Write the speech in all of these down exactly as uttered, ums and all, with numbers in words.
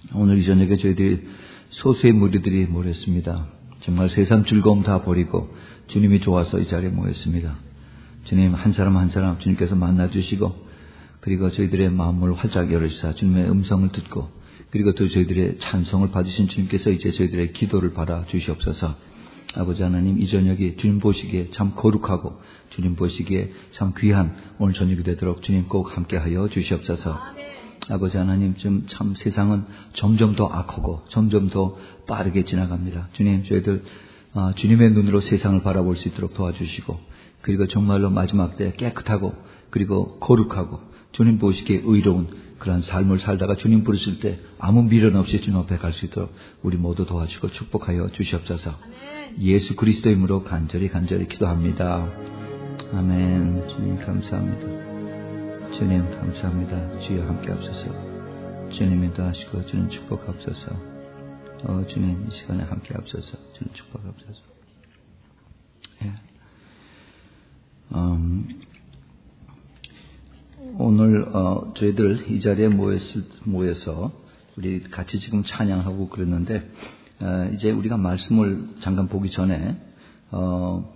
오늘 이 저녁에 저희들이 소수의 무리들이 모였습니다. 정말 세상 즐거움 다 버리고 주님이 좋아서 이 자리에 모였습니다. 주님 한 사람 한 사람 주님께서 만나주시고, 그리고 저희들의 마음을 활짝 열으시사 주님의 음성을 듣고, 그리고 또 저희들의 찬송을 받으신 주님께서 이제 저희들의 기도를 받아 주시옵소서. 아버지 하나님, 이 저녁이 주님 보시기에 참 거룩하고 주님 보시기에 참 귀한 오늘 저녁이 되도록 주님 꼭 함께하여 주시옵소서. 아멘. 아버지 하나님, 좀 참 세상은 점점 더 악하고 점점 더 빠르게 지나갑니다. 주님, 저희들 어, 주님의 눈으로 세상을 바라볼 수 있도록 도와주시고, 그리고 정말로 마지막 때 깨끗하고 그리고 거룩하고 주님 보시기에 의로운 그런 삶을 살다가 주님 부르실 때 아무 미련 없이 주님 앞에 갈 수 있도록 우리 모두 도와주시고 축복하여 주시옵소서. 아멘. 예수 그리스도 이름으로 간절히 간절히 기도합니다. 아멘. 주님 감사합니다. 주님 감사합니다. 주여 함께 하옵소서. 주님 인도하시고 주님 축복하옵소서. 어, 주님 이 시간에 함께 하옵소서. 주님 축복하옵소서. 예. 음, 오늘 어, 저희들 이 자리에 모였, 모여서 우리 같이 지금 찬양하고 그랬는데, 어, 이제 우리가 말씀을 잠깐 보기 전에 어,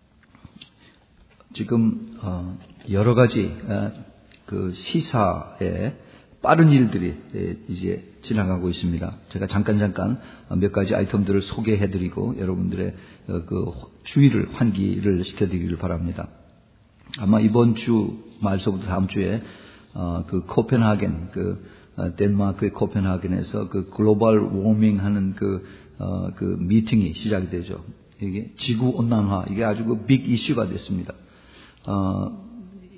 지금 어, 여러 가지 어, 그 시사에 빠른 일들이 이제 지나가고 있습니다. 제가 잠깐 잠깐 몇 가지 아이템들을 소개해드리고 여러분들의 그 주의를 환기를 시켜드리기를 바랍니다. 아마 이번 주 말서부터 다음 주에 어, 그 코펜하겐, 그 어, 덴마크의 코펜하겐에서 그 글로벌 워밍 하는 그, 어, 그 미팅이 시작이 되죠. 이게 지구 온난화, 이게 아주 그 빅 이슈가 됐습니다. 어,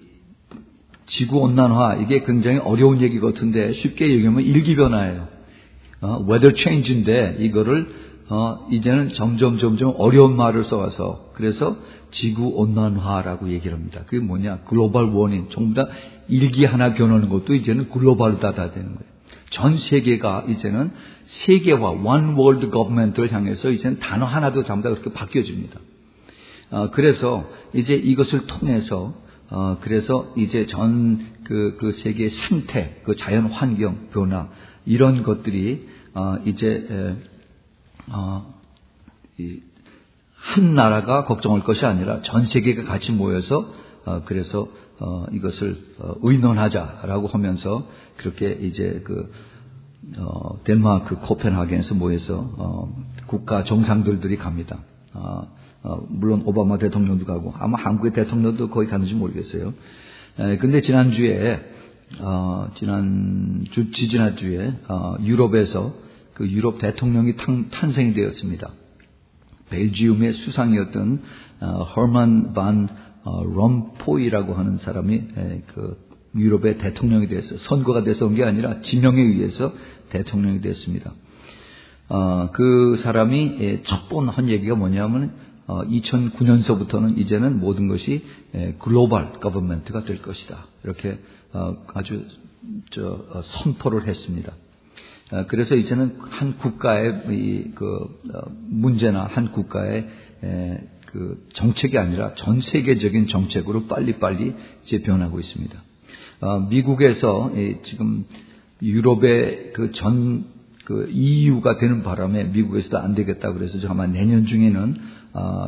지구 온난화, 이게 굉장히 어려운 얘기 같은데 쉽게 얘기하면 일기변화예요. 어, weather change인데 이거를 어, 이제는 점점 점점 어려운 말을 써와서 그래서 지구 온난화라고 얘기를 합니다. 그게 뭐냐? 글로벌 워밍. 전부 다 일기 하나 겨누는 것도 이제는 글로벌다 다 되는 거예요. 전 세계가 이제는 세계화, one world government를 향해서 이제는 단어 하나도 전부 다 그렇게 바뀌어집니다. 어, 그래서 이제 이것을 통해서 어, 그래서 이제 전 그, 그 세계의 생태, 그 자연 환경 변화, 이런 것들이, 어, 이제, 에, 어, 이, 한 나라가 걱정할 것이 아니라 전 세계가 같이 모여서, 어, 그래서, 어, 이것을, 어, 의논하자라고 하면서 그렇게 이제 그, 어, 덴마크 코펜하겐에서 모여서, 어, 국가 정상들들이 갑니다. 어, 어, 물론 오바마 대통령도 가고 아마 한국의 대통령도 거기 가는지 모르겠어요. 에, 근데 지난주에 어, 지난주 지지난주에 어, 유럽에서 그 유럽 대통령이 탄, 탄생이 되었습니다. 벨지움의 수상이었던 어, 허만 반 어, 롬포이라고 하는 사람이 에, 그 유럽의 대통령이 되었어요. 선거가 돼서 온 게 아니라 지명에 의해서 대통령이 되었습니다. 어, 그 사람이 에, 첫 번 한 얘기가 뭐냐면 어, 이천구 년서부터는 이제는 모든 것이 에, 글로벌 거버먼트가 될 것이다. 이렇게 어, 아주 저, 어, 선포를 했습니다. 어, 그래서 이제는 한 국가의 이, 그, 어, 문제나 한 국가의 에, 그 정책이 아니라 전 세계적인 정책으로 빨리빨리 이제 변하고 있습니다. 어, 미국에서 이, 지금 유럽의 그 전 그 이유가 되는 바람에 미국에서도 안 되겠다 그래서 아마 내년 중에는 어,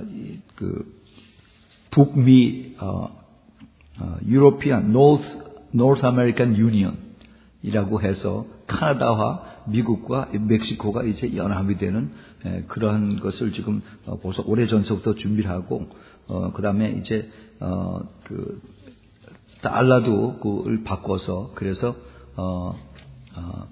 그 북미 어, 어, 유로피안 노스 노스 아메리칸 유니언이라고 해서 카나다와 미국과 멕시코가 이제 연합이 되는 에, 그러한 것을 지금 어, 벌써 오래 전서부터 준비를 하고 어, 그다음에 이제 어, 그 달러도 그를 바꿔서 그래서 어, 어,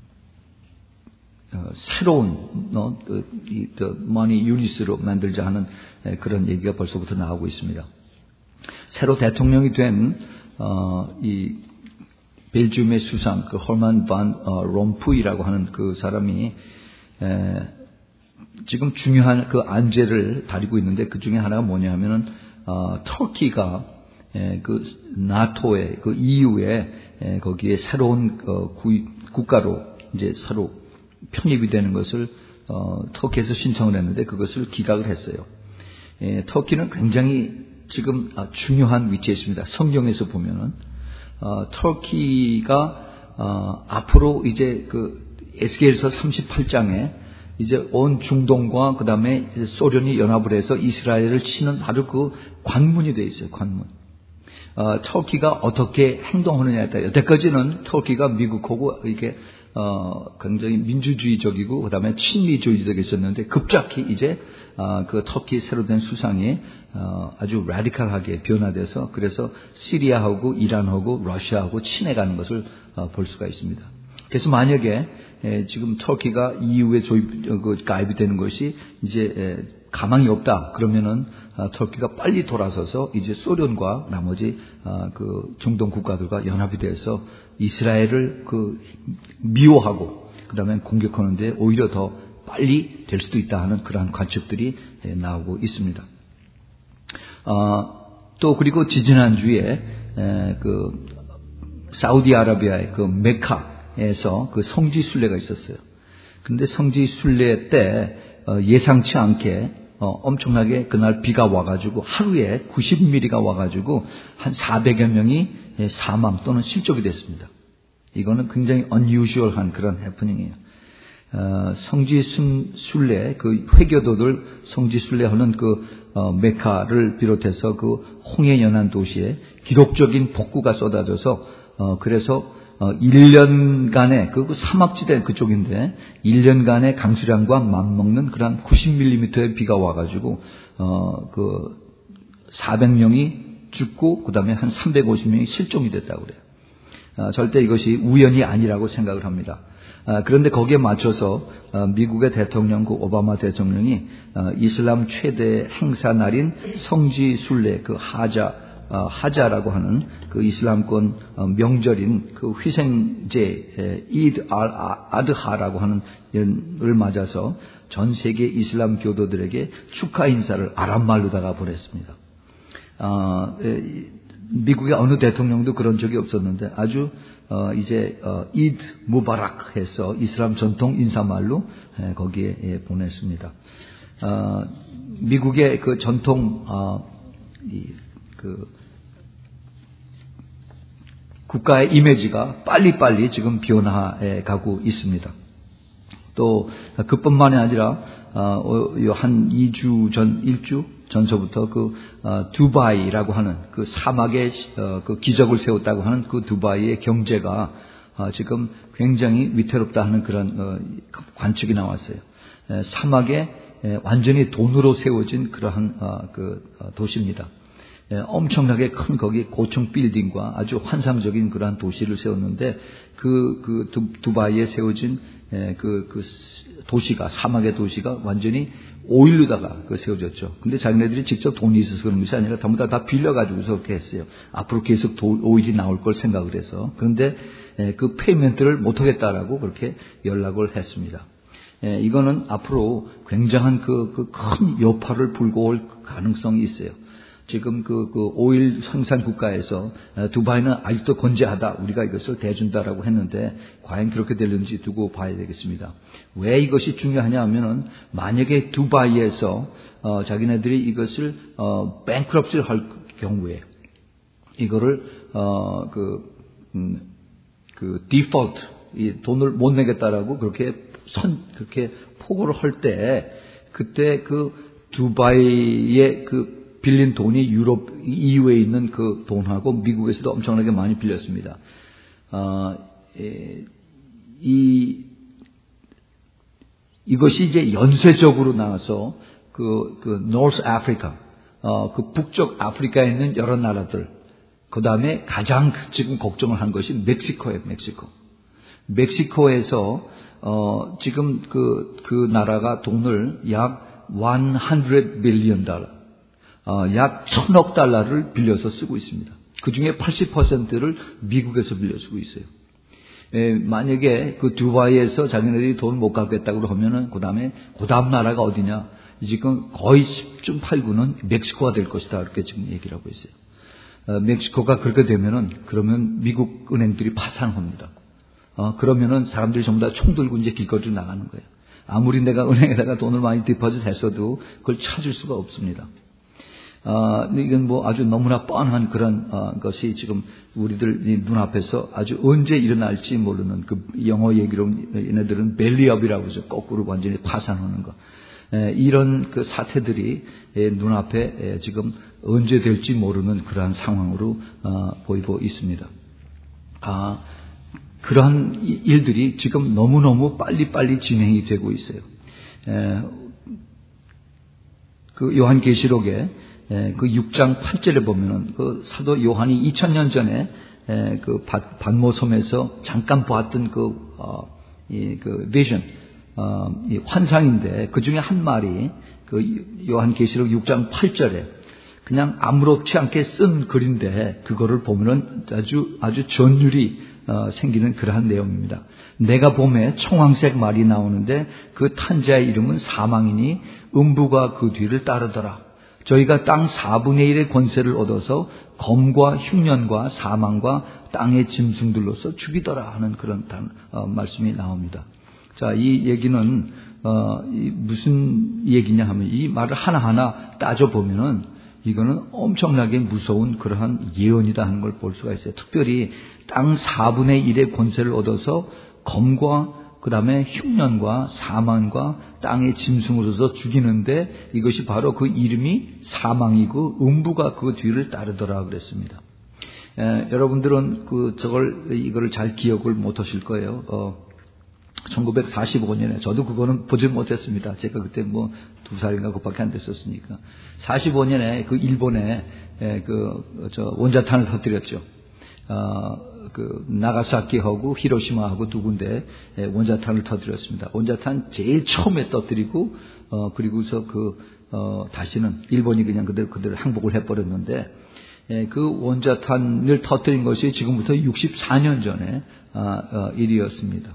어, 새로운 어, 이, 더 머니 유닛으로 만들자 하는 에, 그런 얘기가 벌써부터 나오고 있습니다. 새로 대통령이 된 어, 이 벨지움의 수상 그 허만 반 어, 롬푸이라고 하는 그 사람이 에, 지금 중요한 그 안제를 다리고 있는데 그 중에 하나가 뭐냐면은 어, 터키가 에, 그 나토의 그 이유에 에, 거기에 새로운 어, 구, 국가로 이제 서로 편입이 되는 것을 어, 터키에서 신청을 했는데 그것을 기각을 했어요. 에, 터키는 굉장히 지금 아, 중요한 위치에 있습니다. 성경에서 보면은 어, 터키가 어, 앞으로 이제 그 에스겔서 삼십팔 장에 이제 온 중동과 그 다음에 소련이 연합을 해서 이스라엘을 치는 바로 그 관문이 되어 있어요. 관문. 어, 터키가 어떻게 행동하느냐에 따라 여태까지는 터키가 미국하고 이게 어, 굉장히 민주주의적이고 그 다음에 친미주의적이었는데 급작히 이제 어, 그 터키 새로 된 수상이 어, 아주 라디칼하게 변화돼서 그래서 시리아하고 이란하고 러시아하고 친해가는 것을 어, 볼 수가 있습니다. 그래서 만약에 에, 지금 터키가 이유에 조입 그, 가입이 되는 것이 이제 에, 가망이 없다 그러면은 어, 터키가 빨리 돌아서서 이제 소련과 나머지 어, 그 중동 국가들과 연합이 돼서 이스라엘을 그 미워하고 그다음에 공격하는데 오히려 더 빨리 될 수도 있다 하는 그러한 관측들이 에, 나오고 있습니다. 어, 또 그리고 지지난주에 에, 그 사우디아라비아의 그 메카에서 그 성지 순례가 있었어요. 근데 성지 순례 때 어, 예상치 않게 어, 엄청나게 그날 비가 와가지고 하루에 구십 밀리미터가 와가지고 한 사백여 명이 사망 또는 실족이 됐습니다. 이거는 굉장히 unusual한 그런 해프닝이에요. 어, 성지 순례 그 회교도들 성지 순례하는 그 어, 메카를 비롯해서 그 홍해 연안 도시에 기록적인 폭우가 쏟아져서 어, 그래서 어, 일 년간의, 그, 그 사막지대 그쪽인데, 일 년간의 강수량과 맞먹는 그런 구십 밀리미터의 비가 와가지고, 어, 그, 사백 명이 죽고, 그 다음에 한 삼백오십 명이 실종이 됐다고 그래요. 어, 절대 이것이 우연이 아니라고 생각을 합니다. 어, 그런데 거기에 맞춰서, 어, 미국의 대통령, 그 오바마 대통령이, 어, 이슬람 최대 행사 날인 성지 순례, 그 하자, 어, 하자라고 하는 그 이슬람권 어, 명절인 그 희생제 이드 알 아드하라고 하는 을 맞아서 전 세계 이슬람 교도들에게 축하 인사를 아랍말로다가 보냈습니다. 어, 에, 미국의 어느 대통령도 그런 적이 없었는데 아주 어, 이제 어, 이드 무바락 해서 이슬람 전통 인사말로 에, 거기에 에, 보냈습니다. 어, 미국의 그 전통 어, 이, 그 국가의 이미지가 빨리빨리 지금 변화해 가고 있습니다. 또 그뿐만이 아니라 한 이 주 전, 일 주 전서부터 그 두바이라고 하는 그 사막에 그 기적을 세웠다고 하는 그 두바이의 경제가 지금 굉장히 위태롭다 하는 그런 관측이 나왔어요. 사막에 완전히 돈으로 세워진 그러한 그 도시입니다. 예, 엄청나게 큰 거기 고층 빌딩과 아주 환상적인 그러한 도시를 세웠는데 그, 그 두, 두바이에 세워진 예, 그, 그 도시가 사막의 도시가 완전히 오일로다가 그 세워졌죠. 근데 자기네들이 직접 돈이 있어서 그런 것이 아니라 전부 다, 다 빌려가지고서 그렇게 했어요. 앞으로 계속 도, 오일이 나올 걸 생각을 해서. 그런데 예, 그 페이먼트를 못하겠다라고 그렇게 연락을 했습니다. 예, 이거는 앞으로 굉장한 그, 그 큰 여파를 불고 올 가능성이 있어요. 지금 그, 그 오일 생산 국가에서 두바이는 아직도 건재하다. 우리가 이것을 대준다라고 했는데 과연 그렇게 될는지 두고 봐야 되겠습니다. 왜 이것이 중요하냐 하면은 만약에 두바이에서 어, 자기네들이 이것을 어, 뱅크럽시를 할 경우에 이거를 어, 그, 음, 그 디폴트 이 돈을 못 내겠다라고 그렇게 선 그렇게 포고를 할 때 그때 그 두바이의 그 빌린 돈이 유럽 이유에 있는 그 돈하고 미국에서도 엄청나게 많이 빌렸습니다. 어, 에, 이 이것이 이제 연쇄적으로 나와서 그, 그 노스 아프리카, 어, 그 북쪽 아프리카에 있는 여러 나라들, 그 다음에 가장 지금 걱정을 한 것이 멕시코예요, 멕시코. 멕시코에서 어, 지금 그, 그 나라가 돈을 약 백 빌리언 달러. 어, 약 천억 달러를 빌려서 쓰고 있습니다. 그 중에 팔십 퍼센트를 미국에서 빌려 쓰고 있어요. 에, 만약에 그 두바이에서 자기네들이 돈 못 갚겠다고 하면은 그 다음에 그 다음 나라가 어디냐? 지금 거의 십 중 팔 구는 멕시코가 될 것이다. 이렇게 지금 얘기를 하고 있어요. 어, 멕시코가 그렇게 되면은 그러면 미국 은행들이 파산합니다. 어, 그러면은 사람들이 전부 다 총 들고 이제 길거리로 나가는 거예요. 아무리 내가 은행에다가 돈을 많이 디포짓 했어도 그걸 찾을 수가 없습니다. 아, 이건 뭐 아주 너무나 뻔한 그런 어, 것이 지금 우리들 눈앞에서 아주 언제 일어날지 모르는 그 영어 얘기로 얘네들은 벨리업이라고 해서 거꾸로 완전히 파산하는 거. 에, 이런 그 사태들이 에, 눈앞에 에, 지금 언제 될지 모르는 그러한 상황으로 어, 보이고 있습니다. 아, 그러한 일들이 지금 너무너무 빨리빨리 진행이 되고 있어요. 에, 그 요한계시록에 에, 그 육 장 팔 절에 보면은 그 사도 요한이 이천 년 전에 에, 그 반모섬에서 잠깐 보았던 그, 어, 이, 그 비전, 어, 이 환상인데 그 중에 한 말이 그 요한계시록 육 장 팔 절에 그냥 아무렇지 않게 쓴 글인데 그거를 보면은 아주 아주 전율이 어, 생기는 그러한 내용입니다. 내가 봄에 청황색 말이 나오는데 그 탄자의 이름은 사망이니 음부가 그 뒤를 따르더라. 저희가 땅 사분의 일의 권세를 얻어서 검과 흉년과 사망과 땅의 짐승들로서 죽이더라 하는 그런 단, 어, 말씀이 나옵니다. 자, 이 얘기는 어, 이 무슨 얘기냐 하면 이 말을 하나하나 따져보면은 이거는 엄청나게 무서운 그러한 예언이다 하는 걸 볼 수가 있어요. 특별히 땅 사분의 일의 권세를 얻어서 검과 그 다음에 흉년과 사망과 땅의 짐승으로서 죽이는데 이것이 바로 그 이름이 사망이고 음부가 그 뒤를 따르더라 그랬습니다. 에, 여러분들은 그 저걸 이거를 잘 기억을 못하실 거예요. 어, 천구백사십오 년에 저도 그거는 보지 못했습니다. 제가 그때 뭐 두 살인가 그밖에 안 됐었으니까. 사십오 년에 그 일본에 그 저 원자탄을 터뜨렸죠. 어, 그 나가사키하고 히로시마하고 두 군데 원자탄을 터뜨렸습니다. 원자탄 제일 처음에 터뜨리고 어, 그리고서 그 어, 다시는 일본이 그냥 그대로 그대로 항복을 해버렸는데 에, 그 원자탄을 터뜨린 것이 지금부터 육십사 년 전에 아, 어, 일이었습니다.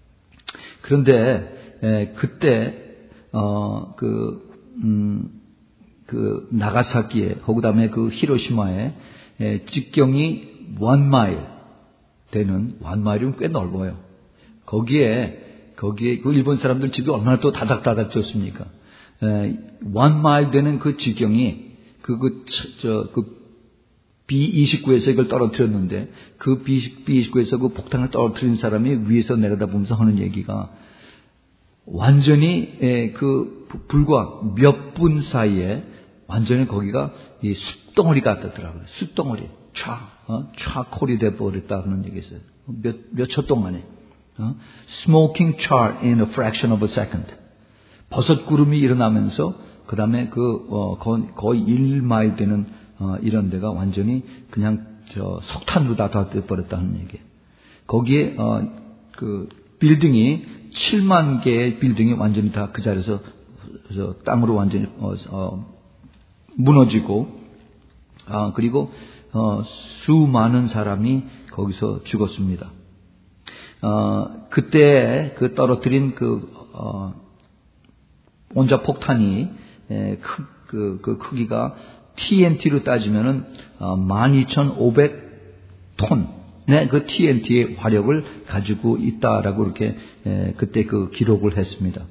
그런데 에, 그때 어, 그, 음, 그 나가사키에 혹은 다음에 그 히로시마에 에, 직경이 원 마일 되는 원 마일이면 꽤 넓어요. 거기에 거기에 그 일본 사람들 집이 얼마나 또 다닥다닥 졌습니까? 원 마일 되는 그 직경이 그 그 저 그 비 이십구에서 이걸 떨어뜨렸는데 그 비 이십구에서 그 폭탄을 떨어뜨린 사람이 위에서 내려다보면서 하는 얘기가 완전히 그 불과 몇 분 사이에 완전히 거기가 이 숯덩어리 같았더라고요. 숯덩어리. 촤, 어? 촤콜이 돼버렸다 그런 얘기 있어요. 몇, 몇 초 동안에. 어? Smoking char in a fraction of a second. 버섯 구름이 일어나면서, 그 다음에 그, 어, 거의 일 마일 되는, 어, 이런 데가 완전히 그냥, 저, 석탄으로 다 돼버렸다는 얘기예요. 거기에, 어, 그, 빌딩이, 칠만 개의 빌딩이 완전히 다 그 자리에서, 저, 땅으로 완전히, 어, 어, 무너지고, 아, 그리고, 어, 수많은 사람이 거기서 죽었습니다. 어, 그때 그 떨어뜨린 그, 어, 원자 폭탄이, 에, 크, 그, 그 크기가 티엔티로 따지면은, 어, 만 이천오백 톤의 그 티엔티의 화력을 가지고 있다라고 이렇게, 에, 그때 그 기록을 했습니다.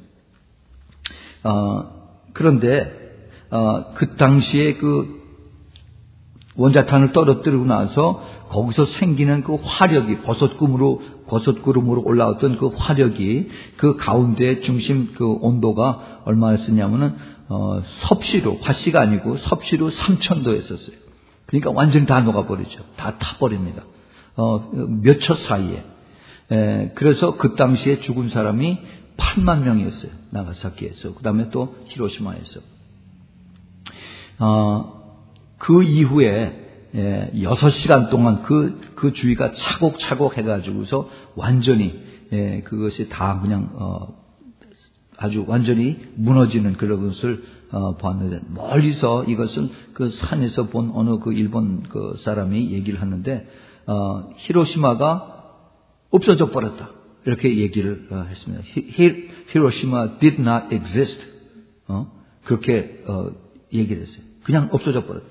어, 그런데, 어, 그 당시에 그 원자탄을 떨어뜨리고 나서 거기서 생기는 그 화력이 버섯구름으로 버섯구름으로 올라왔던 그 화력이 그 가운데 중심 그 온도가 얼마였었냐면은 어, 섭씨로 화씨가 아니고 섭씨로 삼천 도였었어요. 그러니까 완전히 다 녹아버리죠. 다 타버립니다. 어, 몇 초 사이에. 에, 그래서 그 당시에 죽은 사람이 팔만 명이었어요. 나가사키에서. 그 다음에 또 히로시마에서. 어, 그 이후에 예, 여섯 시간 동안 그, 그 주위가 차곡차곡 해가지고서 완전히 예, 그것이 다 그냥 어, 아주 완전히 무너지는 그런 것을 어, 보았는데 멀리서 이것은 그 산에서 본 어느 그 일본 그 사람이 얘기를 하는데 어, 히로시마가 없어져 버렸다 이렇게 얘기를 어, 했습니다. 히, 히로시마 did not exist. 어? 그렇게 어, 얘기를 했어요. 그냥 없어져 버렸다.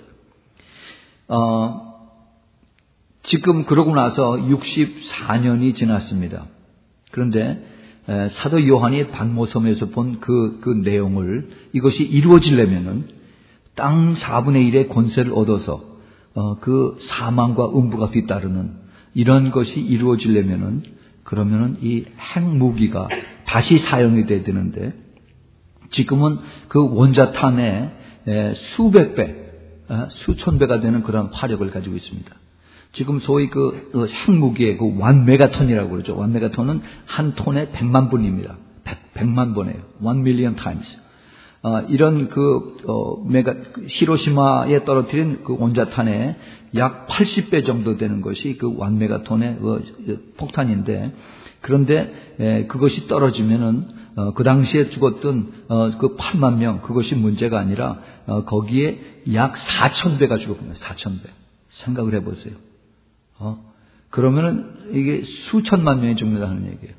어, 지금 그러고 나서 육십사 년이 지났습니다. 그런데 에, 사도 요한이 반모섬에서 본 그, 그 내용을 이것이 이루어지려면은 땅 사분의 일의 권세를 얻어서 어, 그 사망과 음부가 뒤따르는 이런 것이 이루어지려면은 그러면은 이 핵무기가 다시 사용이 돼야 되는데 지금은 그 원자탄의 수백 배, 수천 배가 되는 그런 화력을 가지고 있습니다. 지금 소위 그 핵무기의 그 원 메가톤이라고 그러죠. 원 메가톤은 한 톤에 백만 분입니다. 백, 백만 번이에요. one million times. 어, 이런 그, 어, 메가, 히로시마에 떨어뜨린 그 원자탄의 약 팔십 배 정도 되는 것이 그 원 메가톤의 그 폭탄인데, 그런데, 에, 그것이 떨어지면은, 어, 그 당시에 죽었던, 어, 그 팔만 명, 그것이 문제가 아니라, 어, 거기에 약 사천 배가 죽었군요. 사천 배. 생각을 해보세요. 어, 그러면은 이게 수천만 명이 죽는다는 얘기예요.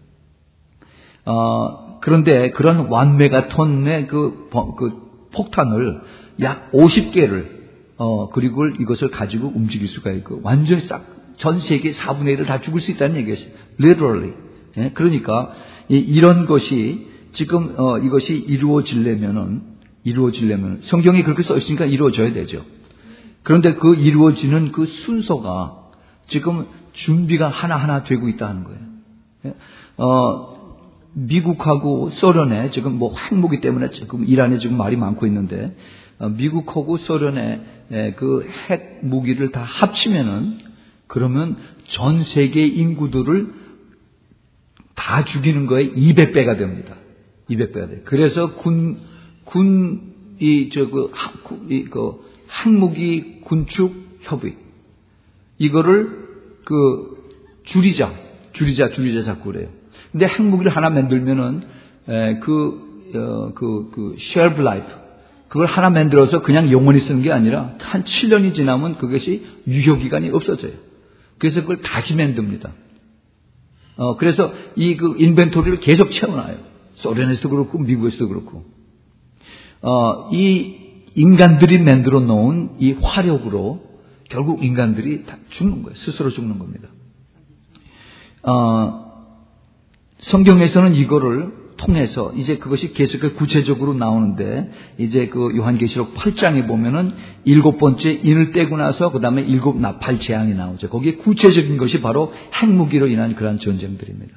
어, 그런데 그런 원 메가톤의 그, 그 폭탄을 약 오십 개를, 어, 그리고 이것을 가지고 움직일 수가 있고, 완전히 싹, 전 세계 사분의 일을 다 죽을 수 있다는 얘기였어요. literally. 예? 그러니까, 이, 이런 것이 지금, 어, 이것이 이루어지려면은, 이루어지려면, 성경이 그렇게 써 있으니까 이루어져야 되죠. 그런데 그 이루어지는 그 순서가 지금 준비가 하나하나 되고 있다는 거예요. 예? 어, 미국하고 소련에 지금 뭐 핵무기 때문에 지금 이란에 지금 말이 많고 있는데, 미국하고 소련의 그 핵무기를 다 합치면은 그러면 전 세계 인구들을 다 죽이는 거에 이백 배가 됩니다. 이백 배가 돼. 그래서 군, 군, 이, 저, 그, 이, 그, 핵무기 군축 협의. 이거를 그, 줄이자. 줄이자, 줄이자 자꾸 그래요. 근데 핵무기를 하나 만들면은, 에, 그, 어, 그, 그, shelf life. 그걸 하나 만들어서 그냥 영원히 쓰는 게 아니라 한 칠 년이 지나면 그것이 유효기간이 없어져요. 그래서 그걸 다시 만듭니다. 어, 그래서 이 그 인벤토리를 계속 채워놔요. 소련에서도 그렇고, 미국에서도 그렇고. 어, 이 인간들이 만들어 놓은 이 화력으로 결국 인간들이 다 죽는 거예요. 스스로 죽는 겁니다. 어, 성경에서는 이거를 통해서 이제 그것이 계속 구체적으로 나오는데 이제 그 요한계시록 팔 장에 보면은 일곱 번째 인을 떼고 나서 그 다음에 일곱 나팔 재앙이 나오죠. 거기에 구체적인 것이 바로 핵무기로 인한 그러한 전쟁들입니다.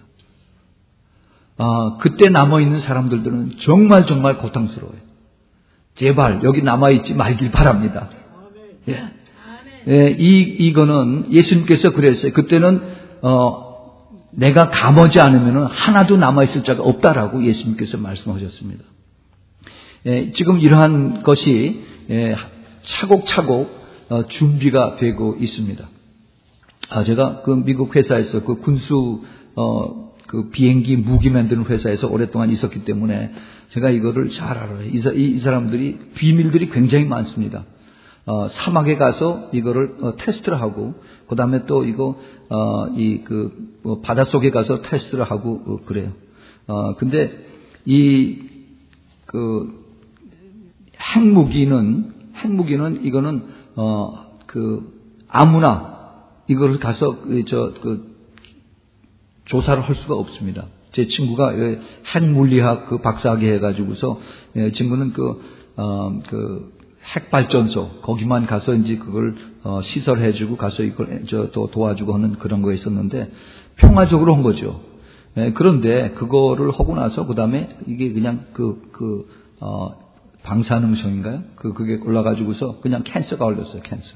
아, 그때 남아있는 사람들은 정말 정말 고통스러워요. 제발 여기 남아있지 말길 바랍니다. 예. 예, 이, 이거는 예수님께서 그랬어요. 그때는 어 내가 감오지 않으면 하나도 남아있을 자가 없다라고 예수님께서 말씀하셨습니다. 예, 지금 이러한 것이 예, 차곡차곡 어, 준비가 되고 있습니다. 아, 제가 그 미국 회사에서 그 군수 어, 그 비행기 무기 만드는 회사에서 오랫동안 있었기 때문에 제가 이거를 잘 알아요. 이, 이, 이 사람들이 비밀들이 굉장히 많습니다. 어, 사막에 가서 이거를 어, 테스트를 하고, 그 다음에 또 이거, 어, 이, 그, 뭐 바닷속에 가서 테스트를 하고, 어, 그래요. 어, 근데 이, 그, 핵무기는, 핵무기는 이거는, 어, 그, 아무나 이거를 가서, 그, 저, 그, 조사를 할 수가 없습니다. 제 친구가 핵물리학 그 박사학위 해가지고서, 예, 친구는 그, 어, 그, 핵발전소 거기만 가서 이제 그걸 어, 시설해주고 가서 이걸 저 또 도와주고 하는 그런 거 있었는데 평화적으로 한 거죠. 예, 그런데 그거를 하고 나서 그 다음에 이게 그냥 그 그 어, 방사능성인가요? 그 그게 올라가지고서 그냥 캔서가 걸렸어요. 캔서.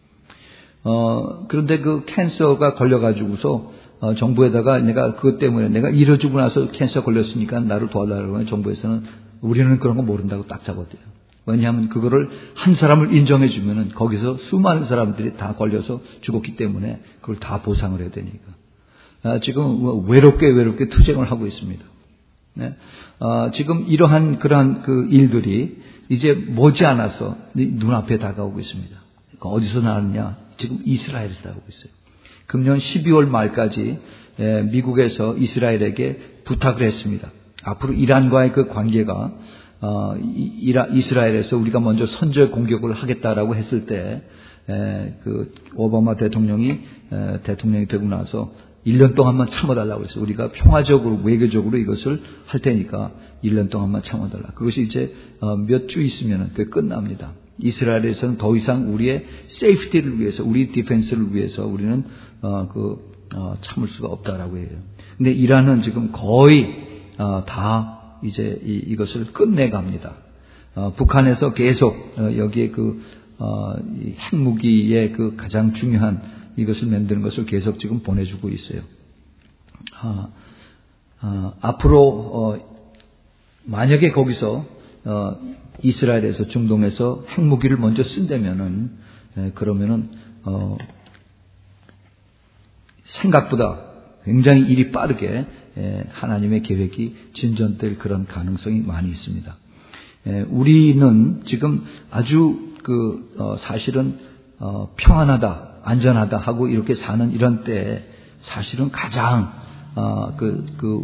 어 그런데 그 캔서가 걸려가지고서 어, 정부에다가 내가 그것 때문에 내가 이뤄주고 나서 캔서 걸렸으니까 나를 도와달라고 하는 정부에서는 우리는 그런 거 모른다고 딱 잡았대요. 왜냐하면 그거를 한 사람을 인정해 주면은 거기서 수많은 사람들이 다 걸려서 죽었기 때문에 그걸 다 보상을 해야 되니까. 아, 지금 외롭게 외롭게 투쟁을 하고 있습니다. 네? 아, 지금 이러한 그러한 그 일들이 이제 머지않아서 눈앞에 다가오고 있습니다. 그러니까 어디서 나왔냐? 지금 이스라엘에서 나오고 있어요. 금년 십이월 말까지 에, 미국에서 이스라엘에게 부탁을 했습니다. 앞으로 이란과의 그 관계가 어, 이라, 이스라엘에서 우리가 먼저 선제 공격을 하겠다라고 했을 때, 에, 그, 오바마 대통령이, 에, 대통령이 되고 나서 일 년 동안만 참아달라고 했어요. 우리가 평화적으로, 외교적으로 이것을 할 테니까 일 년 동안만 참아달라. 그것이 이제, 어, 몇 주 있으면 그게 끝납니다. 이스라엘에서는 더 이상 우리의 세이프티를 위해서, 우리 디펜스를 위해서 우리는 어, 그 어, 참을 수가 없다라고 해요. 근데 이란은 지금 거의 어, 다 이제 이, 이것을 끝내갑니다. 어, 북한에서 계속 어, 여기에 그 어, 이 핵무기의 그 가장 중요한 이것을 만드는 것을 계속 지금 보내주고 있어요. 아, 아, 앞으로 어, 만약에 거기서 어, 이스라엘에서 중동에서 핵무기를 먼저 쓴다면은 에, 그러면은 어, 생각보다 굉장히 일이 빠르게 에, 하나님의 계획이 진전될 그런 가능성이 많이 있습니다. 에, 우리는 지금 아주 그 어, 사실은 어, 평안하다, 안전하다 하고 이렇게 사는 이런 때에 사실은 가장 어, 그, 그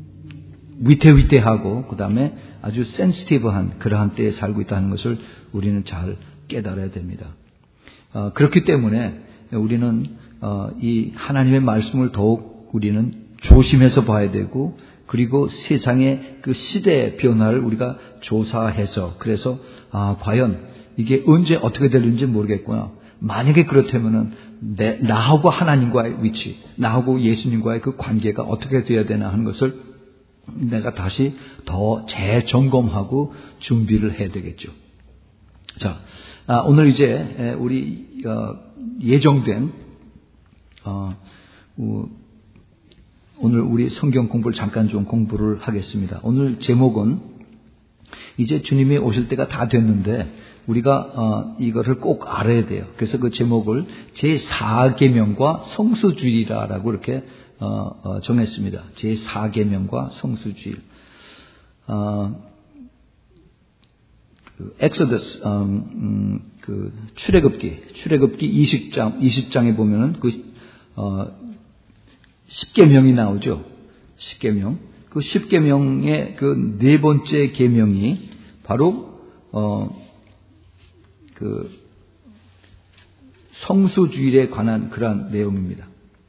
위태위태하고 그 다음에 아주 센시티브한 그러한 때에 살고 있다는 것을 우리는 잘 깨달아야 됩니다. 어, 그렇기 때문에 우리는 어, 이 하나님의 말씀을 더욱 우리는 조심해서 봐야 되고, 그리고 세상의 그 시대의 변화를 우리가 조사해서, 그래서 아 과연 이게 언제 어떻게 될는지 모르겠구나. 만약에 그렇다면은 내, 나하고 하나님과의 위치, 나하고 예수님과의 그 관계가 어떻게 되어야 되나 하는 것을 내가 다시 더 재점검하고 준비를 해야 되겠죠. 자, 아, 오늘 이제 우리 어, 예정된 어, 어, 오늘 우리 성경 공부를 잠깐 좀 공부를 하겠습니다. 오늘 제목은 이제 주님이 오실 때가 다 됐는데 우리가 어, 이거를 꼭 알아야 돼요. 그래서 그 제목을 제사 계명과 성수주의라고 이렇게 어, 어, 정했습니다. 제사 계명과 성수주의. 어, 그 엑소더스, 음, 음, 그 출애굽기, 출애굽기 이십 장, 이십 장에 보면은 그 어, 십 계명이 나오죠. 십 계명. 그 십 계명의 그 네 번째 계명이 바로 어, 그 성수주일에 관한 그러한 내용입니다.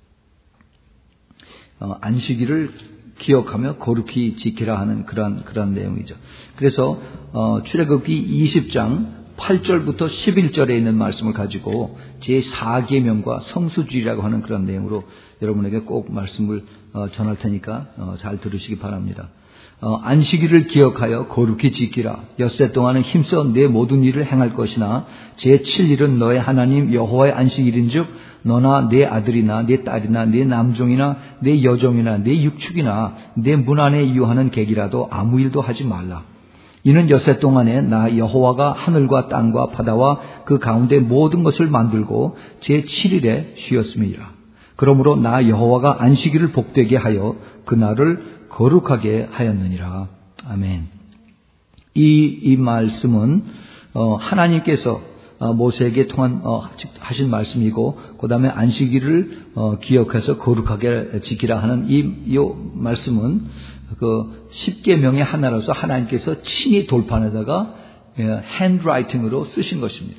어, 안식일을 기억하며 거룩히 지키라 하는 그러한 그러한 내용이죠. 그래서 어, 출애굽기 이십 장 팔 절부터 십일 절에 있는 말씀을 가지고 제사 계명과 성수주의라고 하는 그런 내용으로 여러분에게 꼭 말씀을 어, 전할 테니까 어, 잘 들으시기 바랍니다. 어, 안식일을 기억하여 거룩히 지키라. 엿새 동안은 힘써 내 모든 일을 행할 것이나 제칠 일은 너의 하나님 여호와의 안식일인즉 너나 내 아들이나 내 딸이나 내 남종이나 내 여종이나 내 육축이나 내 문 안에 유하는 객이라도 아무 일도 하지 말라. 이는 엿새 동안에 나 여호와가 하늘과 땅과 바다와 그 가운데 모든 것을 만들고 제칠 일에 쉬었음이라. 그러므로 나 여호와가 안식일을 복되게 하여 그날을 거룩하게 하였느니라. 아멘. 이, 이 말씀은 어, 하나님께서 어, 모세에게 통한 어, 하신 말씀이고, 그 다음에 안식일을 어, 기억해서 거룩하게 지키라 하는 이, 이 말씀은 그 십계명의 하나로서 하나님께서 친히 돌판에다가 핸드라이팅으로 쓰신 것입니다.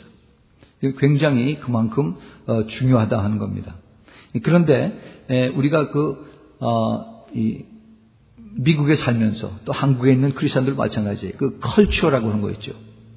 굉장히 그만큼 어, 중요하다 하는 겁니다. 그런데 에, 우리가 그 어, 이 미국에 살면서 또 한국에 있는 크리스천들 마찬가지예요. 그 컬처라고 하는 거 있죠.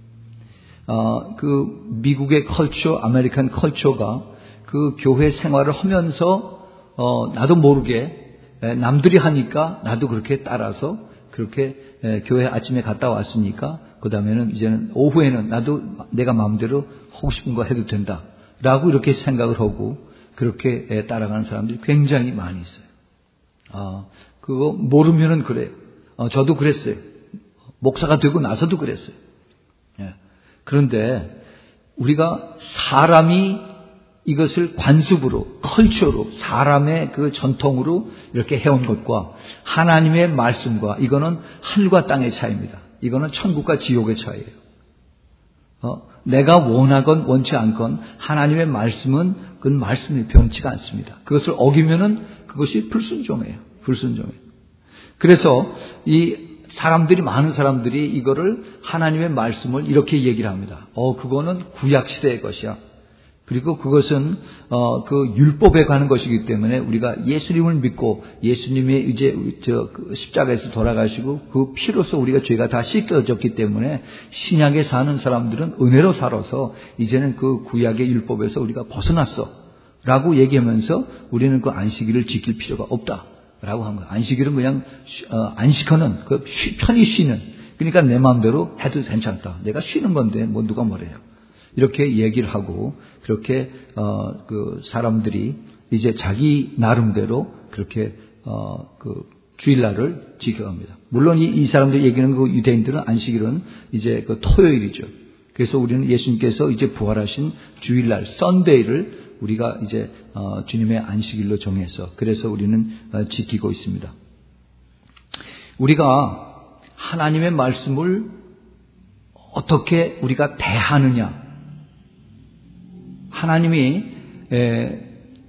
어, 그 미국의 컬처, 아메리칸 컬처가 그 교회 생활을 하면서 어, 나도 모르게 에, 남들이 하니까 나도 그렇게 따라서 그렇게 에, 교회 아침에 갔다 왔으니까 그 다음에는 이제는 오후에는 나도 내가 마음대로 하고 싶은 거 해도 된다라고 이렇게 생각을 하고 그렇게 에, 따라가는 사람들이 굉장히 많이 있어요. 아, 그거 모르면은 그래요. 어, 저도 그랬어요. 목사가 되고 나서도 그랬어요. 예. 그런데 우리가 사람이 이것을 관습으로, 컬처로, 사람의 그 전통으로 이렇게 해온 것과 하나님의 말씀과 이거는 하늘과 땅의 차이입니다. 이거는 천국과 지옥의 차이예요. 어, 내가 원하건 원치 않건 하나님의 말씀은 그 말씀이 변치가 않습니다. 그것을 어기면은 그것이 불순종이에요. 불순종이에요. 그래서 이 사람들이, 많은 사람들이 이거를 하나님의 말씀을 이렇게 얘기를 합니다. 어, 그거는 구약 시대의 것이야. 그리고 그것은 어, 그 율법에 관한 것이기 때문에 우리가 예수님을 믿고 예수님의 이제 저 그 십자가에서 돌아가시고 그 피로서 우리가 죄가 다 씻겨졌기 때문에 신약에 사는 사람들은 은혜로 살아서 이제는 그 구약의 율법에서 우리가 벗어났어라고 얘기하면서 우리는 그 안식일을 지킬 필요가 없다라고 한 거예요. 안식일은 그냥 어, 안식하는 그 쉬, 편히 쉬는, 그러니까 내 마음대로 해도 괜찮다. 내가 쉬는 건데 뭐 누가 뭐래요. 이렇게 얘기를 하고 그렇게 어, 그 사람들이 이제 자기 나름대로 그렇게 어, 그 주일날을 지켜갑니다. 물론 이, 이 사람들 얘기하는 그 유대인들은 안식일은 이제 그 토요일이죠. 그래서 우리는 예수님께서 이제 부활하신 주일날 썬데이를 우리가 이제 어, 주님의 안식일로 정해서 그래서 우리는 어, 지키고 있습니다. 우리가 하나님의 말씀을 어떻게 우리가 대하느냐. 하나님이 에,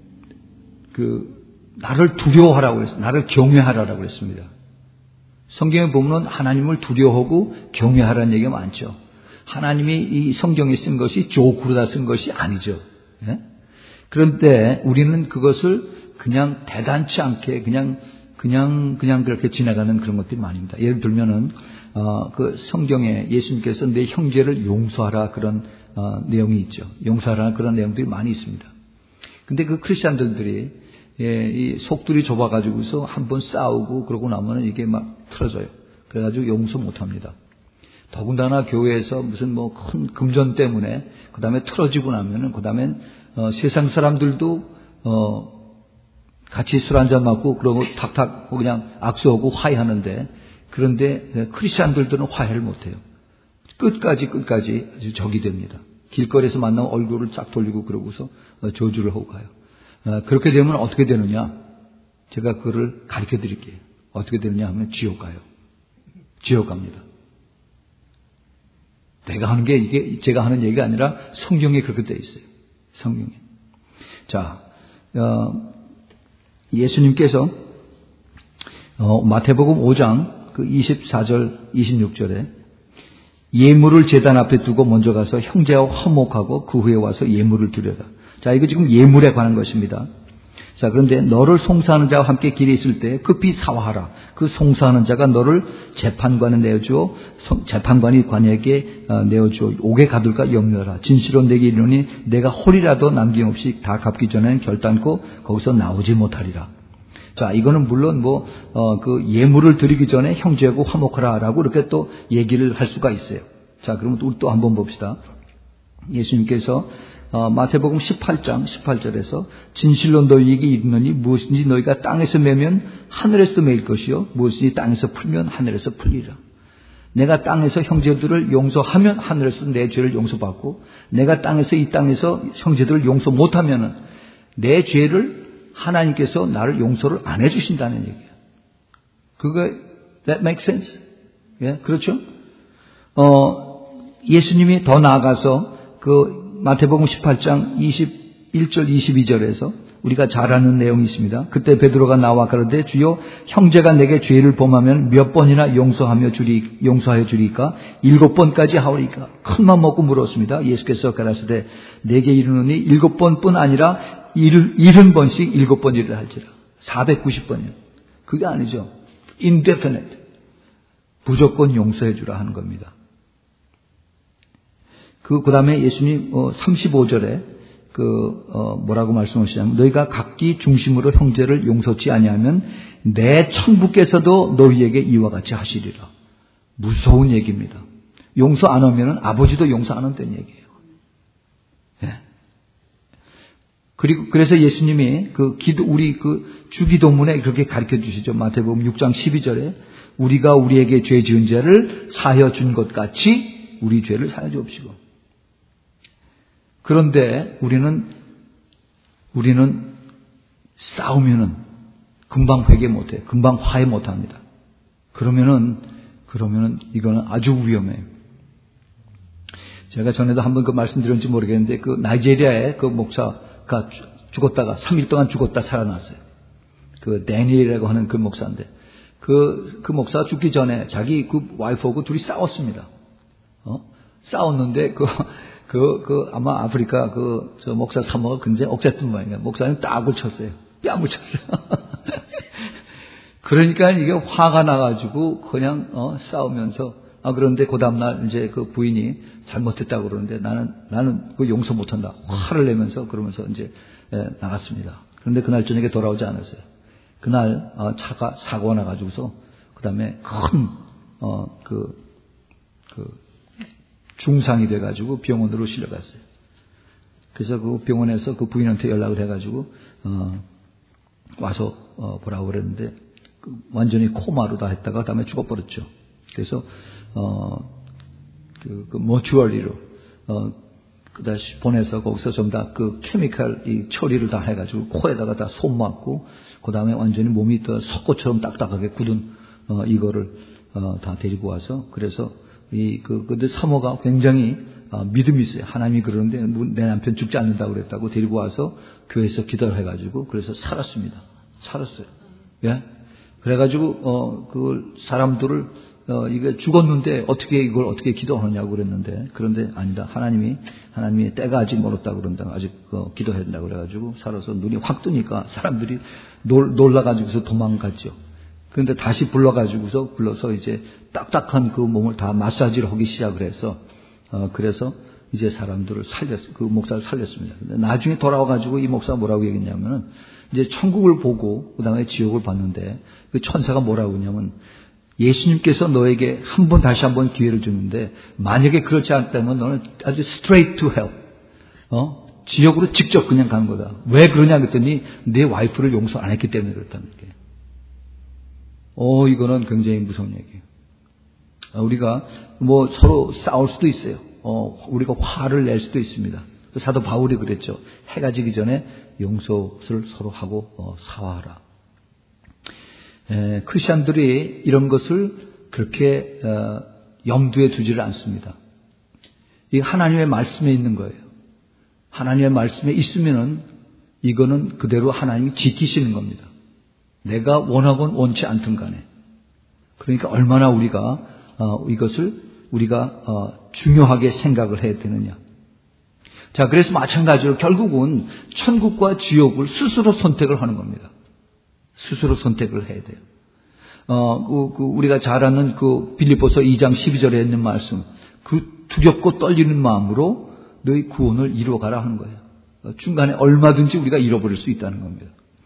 그 나를 두려워하라고 그랬어요. 나를 경외하라고 그랬습니다. 성경에 보면 하나님을 두려워하고 경외하라는 얘기가 많죠. 하나님이 이 성경에 쓴 것이 조크로다 쓴 것이 아니죠. 예? 그런데 우리는 그것을 그냥 대단치 않게 그냥 그냥 그냥 그렇게 지나가는 그런 것들이 많습니다. 예를 들면은 어, 그 성경에 예수님께서 내 형제를 용서하라 그런 어, 내용이 있죠. 용서하라 그런 내용들이 많이 있습니다. 근데 그 크리스천들이 예, 이 속들이 좁아가지고서 한번 싸우고 그러고 나면은 이게 막 틀어져요. 그래가지고 용서 못합니다. 더군다나 교회에서 무슨 뭐 큰 금전 때문에 그 다음에 틀어지고 나면은 그 다음엔 어, 세상 사람들도 어, 같이 술 한잔 맞고 그러고 탁탁 그냥 악수하고 화해하는데, 그런데 크리스천들들은 화해를 못해요. 끝까지 끝까지 아주 적이 됩니다. 길거리에서 만나면 얼굴을 쫙 돌리고 그러고서 저주를 하고 가요. 그렇게 되면 어떻게 되느냐? 제가 그거를 가르쳐 드릴게요. 어떻게 되느냐 하면 지옥 가요. 지옥 갑니다. 내가 하는 게 이게 제가 하는 얘기가 아니라 성경에 그렇게 되어 있어요. 성경에. 자, 어, 예수님께서 어, 마태복음 오 장 그 이십사 절 이십육 절에 예물을 제단 앞에 두고 먼저 가서 형제와 화목하고 그 후에 와서 예물을 드려라. 자, 이거 지금 예물에 관한 것입니다. 자, 그런데 너를 송사하는 자와 함께 길에 있을 때 급히 사화하라. 그 송사하는 자가 너를 재판관에 내어주어 재판관이 관에게 내어주어 옥에 가둘까 염려하라. 진실로 내게 이르노니 내가 홀이라도 남김없이 다 갚기 전에는 결단코 거기서 나오지 못하리라. 자, 이거는 물론 뭐, 어, 그 예물을 드리기 전에 형제하고 화목하라라고 이렇게 또 얘기를 할 수가 있어요. 자, 그러면 우리 또 한번 봅시다. 예수님께서 어, 마태복음 십팔 장 십팔 절에서 진실로 너희에게 이르노니 무엇인지 너희가 땅에서 매면 하늘에서도 매일 것이요 무엇인지 땅에서 풀면 하늘에서 풀리라. 내가 땅에서 형제들을 용서하면 하늘에서 내 죄를 용서받고, 내가 땅에서 이 땅에서 형제들을 용서 못하면은 내 죄를 하나님께서 나를 용서를 안 해주신다는 얘기예요. 그거 that makes sense? 예, 그렇죠? 어, 예수님이 더 나아가서 그 마태복음 십팔 장 이십일 절 이십이 절에서 우리가 잘 아는 내용이 있습니다. 그때 베드로가 나와 가로되 주여 형제가 내게 죄를 범하면 몇 번이나 용서하며 주리 용서하여 주리까? 일곱 번까지 하오리까? 큰맘 먹고 물었습니다. 예수께서 가라사대 내게 이르노니 일곱 번뿐 아니라 일흔 번씩 일곱 번이라 할지라. 사백구십 번이요. 그게 아니죠. indefinite. 무조건 용서해 주라 하는 겁니다. 그, 그 다음에 예수님, 어, 삼십오 절에, 그, 어, 뭐라고 말씀하시냐면, 너희가 각기 중심으로 형제를 용서치 아니하면 내 천부께서도 너희에게 이와 같이 하시리라. 무서운 얘기입니다. 용서 안 하면은 아버지도 용서 안 한다는 얘기예요. 예. 그리고, 그래서 예수님이 그 기도, 우리 그 주기도문에 그렇게 가르쳐 주시죠. 마태복음 육 장 십이 절에 우리가 우리에게 죄 지은 죄를 사하여 준 것 같이 우리 죄를 사하여 주옵시고. 그런데 우리는, 우리는 싸우면은 금방 회개 못해. 금방 화해 못 합니다. 그러면은, 그러면은 이거는 아주 위험해요. 제가 전에도 한번 그 말씀드렸는지 모르겠는데 그 나이지리아의 그 목사가 죽었다가 삼 일 동안 죽었다 살아났어요. 그 데니엘이라고 하는 그 목사인데 그, 그 목사가 죽기 전에 자기 그 와이프하고 둘이 싸웠습니다. 어? 싸웠는데 그, 그, 그 아마 아프리카 그 저 목사 사모가 굉장히 억셌던 모양이에요. 목사님 딱을 쳤어요. 뺨을 쳤어요. 그러니까 이게 화가 나가지고 그냥 어, 싸우면서 아 그런데 그 다음날 이제 그 부인이 잘못했다고 그러는데 나는 나는 그 용서 못한다. 화를 내면서 그러면서 이제 예, 나갔습니다. 그런데 그날 저녁에 돌아오지 않았어요. 그날 어, 차가 사고가 나가지고서 그 다음에 큰 어, 그, 그 중상이 돼가지고 병원으로 실려갔어요. 그래서 그 병원에서 그 부인한테 연락을 해가지고 어, 와서 어, 보라고 그랬는데 그 완전히 코마로 다 했다가 그 다음에 죽어버렸죠. 그래서 어, 그, 그 모추어리로 어, 그다시 보내서 거기서 좀 다 그 케미칼 이 처리를 다 해가지고 코에다가 다 손 맞고 그 다음에 완전히 몸이 더 석고처럼 딱딱하게 굳은 어, 이거를 어, 다 데리고 와서 그래서 이 그 근데 사모가 굉장히 어, 믿음이 있어요. 하나님이 그러는데 내 남편 죽지 않는다고 그랬다고 데리고 와서 교회에서 기도를 해가지고 그래서 살았습니다. 살았어요. 예. 그래가지고 어 그 사람들을 어 이게 죽었는데 어떻게 이걸 어떻게 기도하느냐고 그랬는데 그런데 아니다. 하나님이 하나님이 때가 아직 멀었다고 그런다. 아직 어, 기도해야 된다고 그래가지고 살아서 눈이 확 뜨니까 사람들이 놀 놀라가지고서 도망갔죠. 그런데 다시 불러가지고서 불러서 이제 딱딱한 그 몸을 다 마사지를 하기 시작을 해서 어 그래서 이제 사람들을 살렸 그 목사를 살렸습니다. 근데 나중에 돌아와가지고 이 목사가 뭐라고 얘기했냐면은 이제 천국을 보고 그 다음에 지옥을 봤는데 그 천사가 뭐라고 했냐면 예수님께서 너에게 한 번 다시 한 번 기회를 주는데 만약에 그렇지 않다면 너는 아주 straight to hell 어 지옥으로 직접 그냥 가는 거다. 왜 그러냐 그랬더니 내 와이프를 용서 안 했기 때문에 그렇다는 얘기예요. 어 이거는 굉장히 무서운 얘기예요. 우리가 뭐 서로 싸울 수도 있어요. 어 우리가 화를 낼 수도 있습니다. 사도 바울이 그랬죠. 해가 지기 전에 용서를 서로 하고 어, 사화하라. 에, 크리스천들이 이런 것을 그렇게 어, 염두에 두지를 않습니다. 이 하나님의 말씀에 있는 거예요. 하나님의 말씀에 있으면은 이거는 그대로 하나님이 지키시는 겁니다. 내가 원하건 원치 않든 간에. 그러니까 얼마나 우리가 어, 이것을 우리가 어, 중요하게 생각을 해야 되느냐. 자, 그래서 마찬가지로 결국은 천국과 지옥을 스스로 선택을 하는 겁니다. 스스로 선택을 해야 돼요. 어, 그, 그 우리가 잘 아는 그 빌립보서 이 장 십이 절에 있는 말씀, 그 두렵고 떨리는 마음으로 너희 구원을 이루어가라 하는 거예요. 중간에 얼마든지 우리가 잃어버릴 수 있다는 겁니다.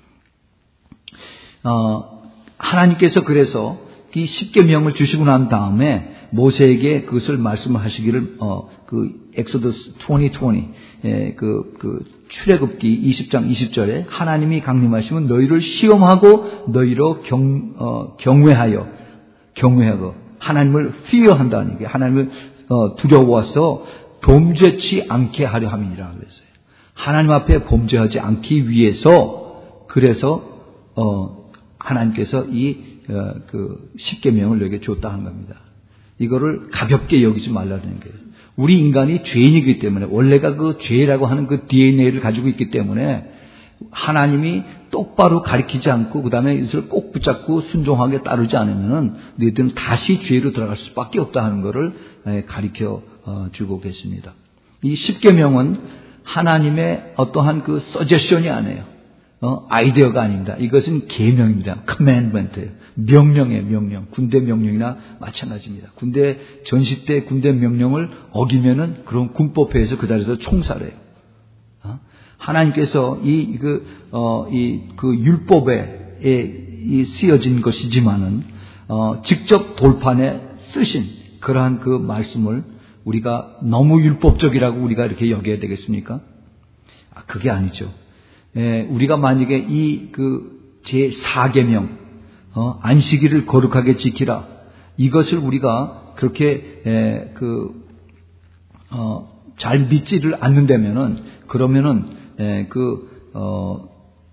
어, 하나님께서 그래서 이 십계명을 주시고 난 다음에 모세에게 그것을 말씀하시기를 어, 그 엑소더스 이십, 이십 예, 그, 그 출애굽기 이십 장 이십 절에 하나님이 강림하시면 너희를 시험하고 너희로 경, 어, 경외하여 경외하고 하나님을 fear한다는 얘기예요. 하나님을 어, 두려워서 범죄치 않게 하려 함이니라 그랬어요. 하나님 앞에 범죄하지 않기 위해서 그래서 어, 하나님께서 이 어, 그 십계명을 너에게 줬다 한 겁니다. 이거를 가볍게 여기지 말라는 거예요. 우리 인간이 죄인이기 때문에 원래가 그 죄라고 하는 그 디엔에이를 가지고 있기 때문에 하나님이 똑바로 가르치지 않고 그 다음에 이것을 꼭 붙잡고 순종하게 따르지 않으면은 너희들은 다시 죄로 들어갈 수밖에 없다 하는 것을 가르쳐 주고 계십니다. 이 십계명은 하나님의 어떠한 그 서제션이 아니에요. 어, 아이디어가 아닙니다. 이것은 계명입니다. commandment예요. 명령이에요. 명령. 군대 명령이나 마찬가지입니다. 군대 전시 때 군대 명령을 어기면은 그런 군법회에서 그 자리에서 총살해요. 어? 하나님께서 이 그 어 이 그 율법에 이 쓰여진 것이지만은 어 직접 돌판에 쓰신 그러한 그 말씀을 우리가 너무 율법적이라고 우리가 이렇게 여겨야 되겠습니까? 아, 그게 아니죠. 예, 우리가 만약에 이 그 제사 계명 어, 안식일을 거룩하게 지키라 이것을 우리가 그렇게 에, 그 어, 잘 믿지를 않는다면은 그러면은 에, 그 어,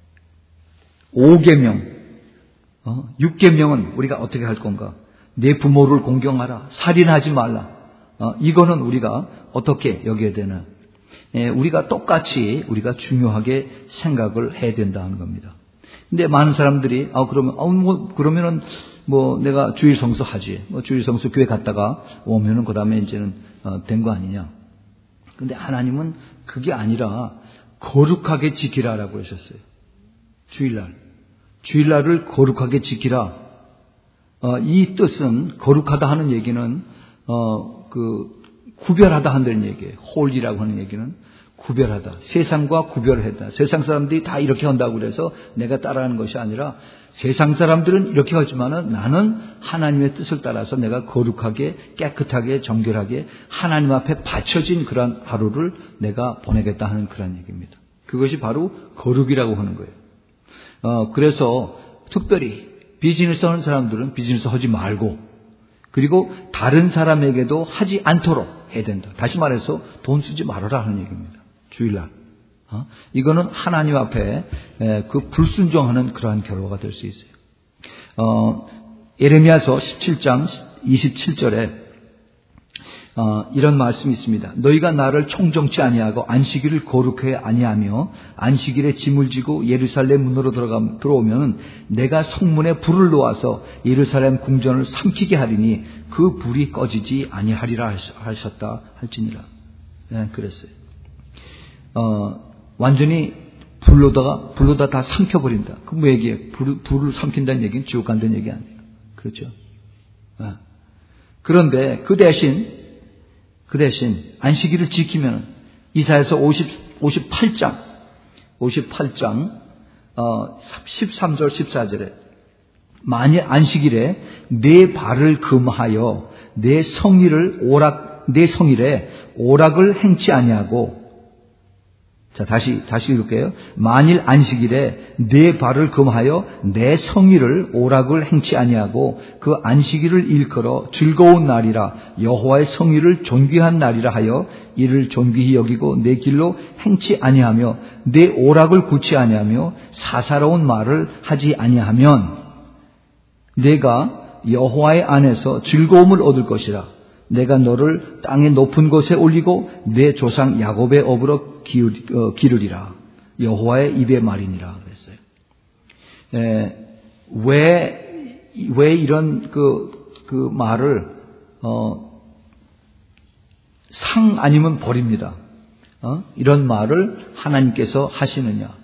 오 계명 어, 육 계명은 우리가 어떻게 할 건가? 내 부모를 공경하라, 살인하지 말라. 어, 이거는 우리가 어떻게 여겨야 되나? 예, 우리가 똑같이 우리가 중요하게 생각을 해야 된다는 겁니다. 근데 많은 사람들이 아 그러면 아 뭐 그러면은 뭐 내가 주일 성수 하지. 뭐 주일 성수 교회 갔다가 오면은 그 다음에 이제는 어, 된 거 아니냐. 근데 하나님은 그게 아니라 거룩하게 지키라라고 하셨어요. 주일날. 주일날을 거룩하게 지키라. 어, 이 뜻은 거룩하다 하는 얘기는 어, 그 구별하다 하는 얘기예요. 홀이라고 하는 얘기는 구별하다. 세상과 구별하다. 세상 사람들이 다 이렇게 한다고 그래서 내가 따라하는 것이 아니라 세상 사람들은 이렇게 하지만은 나는 하나님의 뜻을 따라서 내가 거룩하게 깨끗하게 정결하게 하나님 앞에 바쳐진 그런 하루를 내가 보내겠다 하는 그런 얘기입니다. 그것이 바로 거룩이라고 하는 거예요. 어, 그래서 특별히 비즈니스 하는 사람들은 비즈니스 하지 말고 그리고 다른 사람에게도 하지 않도록 해야 된다. 다시 말해서 돈 쓰지 말아라 하는 얘기입니다. 주일날. 어? 이거는 하나님 앞에 에, 그 불순종하는 그러한 결과가 될 수 있어요. 어, 예레미야서 십칠 장 이십칠 절에 어, 이런 말씀이 있습니다. 너희가 나를 총정치 아니하고 안식일을 거룩해 아니하며 안식일에 짐을 지고 예루살렘 문으로 들어가, 들어오면 내가 성문에 불을 놓아서 예루살렘 궁전을 삼키게 하리니 그 불이 꺼지지 아니하리라 하셨다 할지니라. 네, 그랬어요. 어, 완전히 불로다가 불로다 다 삼켜버린다. 그 뭐 얘기예요? 불, 불을 삼킨다는 얘기는 지옥 간다는 얘기 아니에요. 그렇죠? 네. 그런데 그 대신 그 대신 안식일을 지키면 이사야서 오십팔 장 오십팔 장 어, 십삼 절 십사 절에 만일 안식일에 내 발을 금하여 내 성일을 오락 내 성일에 오락을 행치 아니하고 자 다시 다시 읽을게요. 만일 안식일에 내 발을 금하여 내 성일을 오락을 행치 아니하고 그 안식일을 일컬어 즐거운 날이라 여호와의 성일을 존귀한 날이라 하여 이를 존귀히 여기고 내 길로 행치 아니하며 내 오락을 굳지 아니하며 사사로운 말을 하지 아니하면 내가 여호와의 안에서 즐거움을 얻을 것이라. 내가 너를 땅의 높은 곳에 올리고 내 조상 야곱의 업으로 기르리라. 여호와의 입의 말이니라 그랬어요. 에, 왜, 왜 이런 그, 그 말을 어, 상 아니면 버립니다. 어? 이런 말을 하나님께서 하시느냐?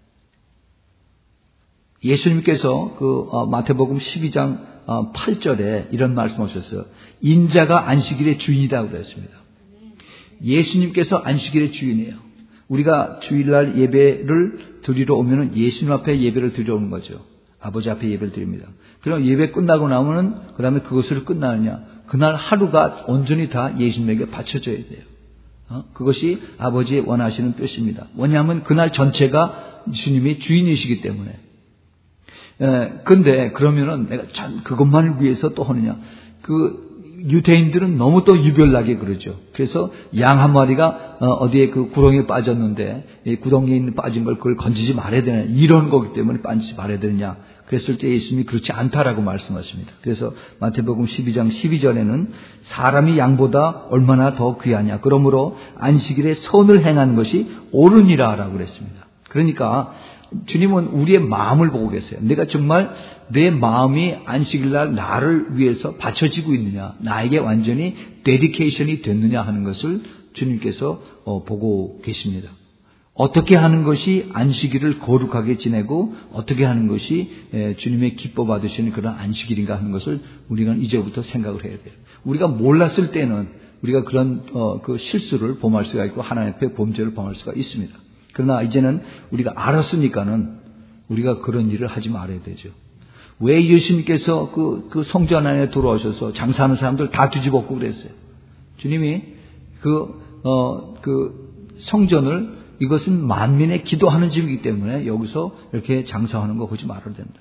예수님께서 그 어, 마태복음 십이 장 어, 팔 절에 이런 말씀하셨어요. 인자가 안식일의 주인이다 그랬습니다. 예수님께서 안식일의 주인이에요. 우리가 주일날 예배를 드리러 오면은 예수님 앞에 예배를 드리러 오는 거죠. 아버지 앞에 예배를 드립니다. 그럼 예배 끝나고 나면은 그 다음에 그것으로 끝나느냐? 그날 하루가 온전히 다 예수님에게 바쳐져야 돼요. 어? 그것이 아버지의 원하시는 뜻입니다. 왜냐하면 그날 전체가 주님이 주인이시기 때문에. 에, 근데 그러면은 내가 참 그것만을 위해서 또 하느냐? 그 유대인들은 너무 또 유별나게 그러죠. 그래서 양 한 마리가 어, 어디에 그 구덩이에 빠졌는데 이 구덩이에 있는 빠진 걸 그걸 건지지 말아야 되냐? 이런 거기 때문에 빠지지 말아야 되느냐? 그랬을 때 예수님이 그렇지 않다라고 말씀하십니다. 그래서 마태복음 십이 장 십이 절에는 사람이 양보다 얼마나 더 귀하냐? 그러므로 안식일에 선을 행하는 것이 옳으니라라고 그랬습니다. 그러니까 주님은 우리의 마음을 보고 계세요. 내가 정말 내 마음이 안식일날 나를 위해서 바쳐지고 있느냐, 나에게 완전히 데디케이션이 됐느냐 하는 것을 주님께서 보고 계십니다. 어떻게 하는 것이 안식일을 거룩하게 지내고 어떻게 하는 것이 주님의 기뻐 받으시는 그런 안식일인가 하는 것을 우리가 이제부터 생각을 해야 돼요. 우리가 몰랐을 때는 우리가 그런 그 실수를 범할 수가 있고 하나님 앞에 범죄를 범할 수가 있습니다. 그러나 이제는 우리가 알았으니까는 우리가 그런 일을 하지 말아야 되죠. 왜 예수님께서 그, 그 성전 안에 들어오셔서 장사하는 사람들 다 뒤집었고 그랬어요. 주님이 그, 어, 그 성전을 이것은 만민의 기도하는 집이기 때문에 여기서 이렇게 장사하는 거 하지 말아야 된다.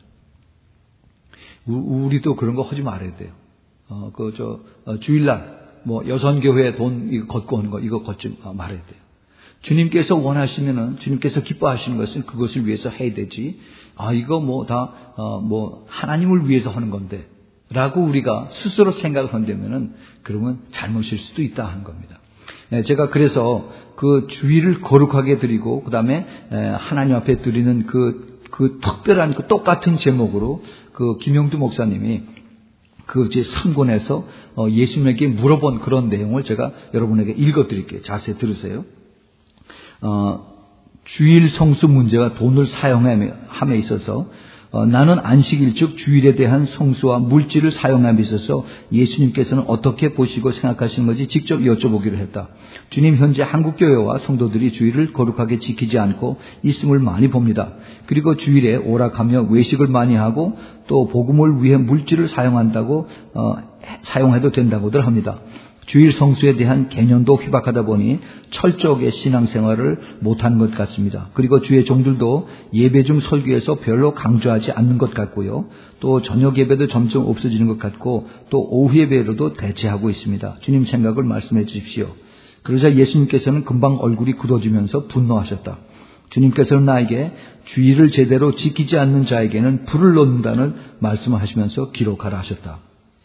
우리도 그런 거 하지 말아야 돼요. 어, 그, 저, 어, 주일날 뭐 여선교회 돈 이거 걷고 하는 거 이거 걷지 말아야 돼요. 주님께서 원하시면은 주님께서 기뻐하시는 것은 그것을 위해서 해야 되지. 아 이거 뭐 다 어 뭐 하나님을 위해서 하는 건데라고 우리가 스스로 생각을 한다면은 그러면 잘못일 수도 있다 하는 겁니다. 네, 제가 그래서 그 주일을 거룩하게 드리고 그 다음에 하나님 앞에 드리는 그 그 특별한 그 똑같은 제목으로 그 김영두 목사님이 그 제 삼 권에서 어 예수님에게 물어본 그런 내용을 제가 여러분에게 읽어드릴게요. 자세히 들으세요. 어, 주일 성수 문제와 돈을 사용함에 있어서 어, 나는 안식일 즉 주일에 대한 성수와 물질을 사용함에 있어서 예수님께서는 어떻게 보시고 생각하시는 건지 직접 여쭤보기로 했다. 주님, 현재 한국교회와 성도들이 주일을 거룩하게 지키지 않고 있음을 많이 봅니다. 그리고 주일에 오락하며 외식을 많이 하고 또 복음을 위해 물질을 사용한다고 어, 사용해도 된다고들 합니다. 주일 성수에 대한 개념도 희박하다 보니 철저하게 신앙생활을 못하는 것 같습니다. 그리고 주의 종들도 예배 중 설교에서 별로 강조하지 않는 것 같고요. 또 저녁 예배도 점점 없어지는 것 같고 또 오후 예배로도 대체하고 있습니다. 주님 생각을 말씀해 주십시오. 그러자 예수님께서는 금방 얼굴이 굳어지면서 분노하셨다. 주님께서는 나에게 주일을 제대로 지키지 않는 자에게는 불을 넣는다는 말씀을 하시면서 기록하라 하셨다.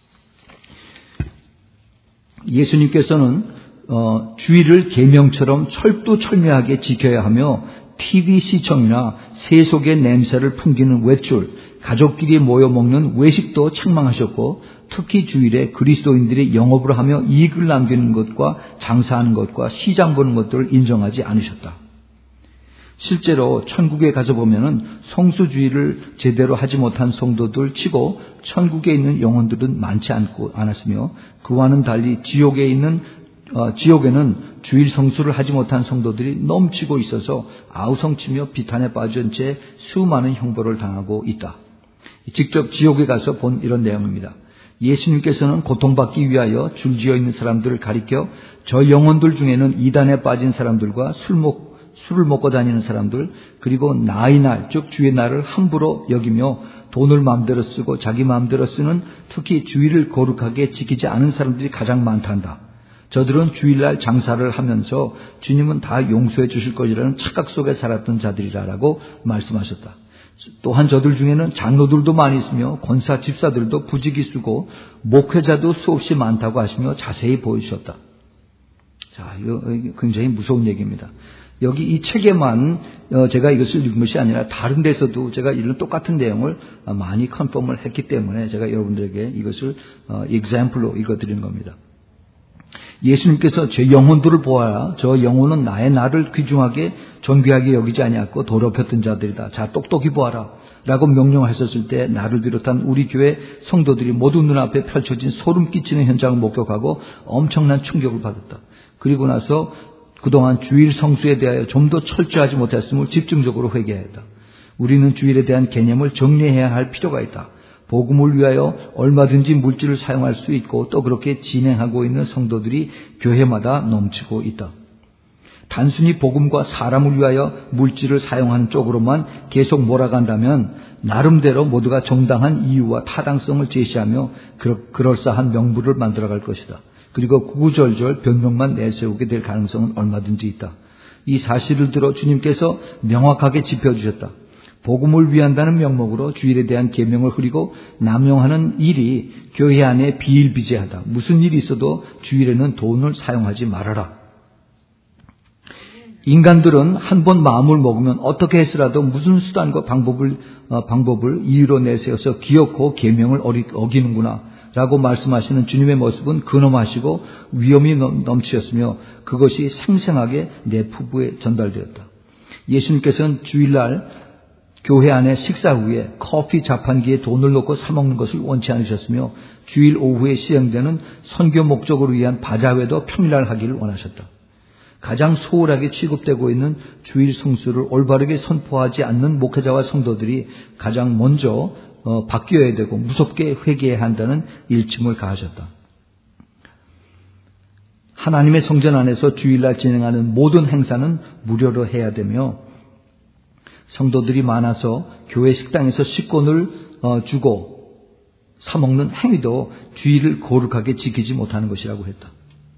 예수님께서는 어, 주일을 계명처럼 철두철미하게 지켜야 하며 티비 시청이나 세속의 냄새를 풍기는 외출, 가족끼리 모여 먹는 외식도 책망하셨고 특히 주일에 그리스도인들이 영업을 하며 이익을 남기는 것과 장사하는 것과 시장 보는 것들을 인정하지 않으셨다. 실제로 천국에 가서 보면은 성수주의를 제대로 하지 못한 성도들 치고 천국에 있는 영혼들은 많지 않고 않았으며 그와는 달리 지옥에 있는 어, 지옥에는 주일 성수를 하지 못한 성도들이 넘치고 있어서 아우성치며 비탄에 빠진 채 수많은 형벌을 당하고 있다. 직접 지옥에 가서 본 이런 내용입니다. 예수님께서는 고통받기 위하여 줄지어 있는 사람들을 가리켜 저 영혼들 중에는 이단에 빠진 사람들과 술먹 술을 먹고 다니는 사람들, 그리고 나의 날, 즉 주의 날을 함부로 여기며 돈을 마음대로 쓰고 자기 마음대로 쓰는 특히 주일을 거룩하게 지키지 않은 사람들이 가장 많단다. 저들은 주일날 장사를 하면서 주님은 다 용서해 주실 것이라는 착각 속에 살았던 자들이라고 말씀하셨다. 또한 저들 중에는 장로들도 많이 있으며 권사 집사들도 부지기수고 목회자도 수없이 많다고 하시며 자세히 보여주셨다. 자, 이거 굉장히 무서운 얘기입니다. 여기 이 책에만 제가 이것을 읽은 것이 아니라 다른 데서도 제가 이런 똑같은 내용을 많이 컨펌을 했기 때문에 제가 여러분들에게 이것을 example로 읽어드리는 겁니다. 예수님께서 제 영혼들을 보아라. 저 영혼은 나의 나를 귀중하게 존귀하게 여기지 아니하고 더럽혔던 자들이다. 자, 똑똑히 보아라 라고 명령하셨을 때 나를 비롯한 우리 교회 성도들이 모두 눈앞에 펼쳐진 소름 끼치는 현장을 목격하고 엄청난 충격을 받았다. 그리고 나서 그동안 주일 성수에 대하여 좀 더 철저하지 못했음을 집중적으로 회개해야 한다. 우리는 주일에 대한 개념을 정리해야 할 필요가 있다. 복음을 위하여 얼마든지 물질을 사용할 수 있고 또 그렇게 진행하고 있는 성도들이 교회마다 넘치고 있다. 단순히 복음과 사람을 위하여 물질을 사용하는 쪽으로만 계속 몰아간다면 나름대로 모두가 정당한 이유와 타당성을 제시하며 그럴싸한 명분을 만들어갈 것이다. 그리고 구구절절 변명만 내세우게 될 가능성은 얼마든지 있다. 이 사실을 들어 주님께서 명확하게 짚어주셨다. 복음을 위한다는 명목으로 주일에 대한 계명을 흐리고 남용하는 일이 교회 안에 비일비재하다. 무슨 일이 있어도 주일에는 돈을 사용하지 말아라. 인간들은 한 번 마음을 먹으면 어떻게 해서라도 무슨 수단과 방법을 어, 방법을 이유로 내세워서 기어코 계명을 어기는구나 라고 말씀하시는 주님의 모습은 근엄하시고 위험이 넘치셨으며 그것이 생생하게 내 부부에 전달되었다. 예수님께서는 주일날 교회 안에 식사 후에 커피 자판기에 돈을 넣고 사먹는 것을 원치 않으셨으며 주일 오후에 시행되는 선교 목적으로 위한 바자회도 평일날 하기를 원하셨다. 가장 소홀하게 취급되고 있는 주일 성수를 올바르게 선포하지 않는 목회자와 성도들이 가장 먼저 어, 바뀌어야 되고 무섭게 회개해야 한다는 일침을 가하셨다. 하나님의 성전 안에서 주일날 진행하는 모든 행사는 무료로 해야 되며 성도들이 많아서 교회 식당에서 식권을 어, 주고 사먹는 행위도 주일을 거룩하게 지키지 못하는 것이라고 했다.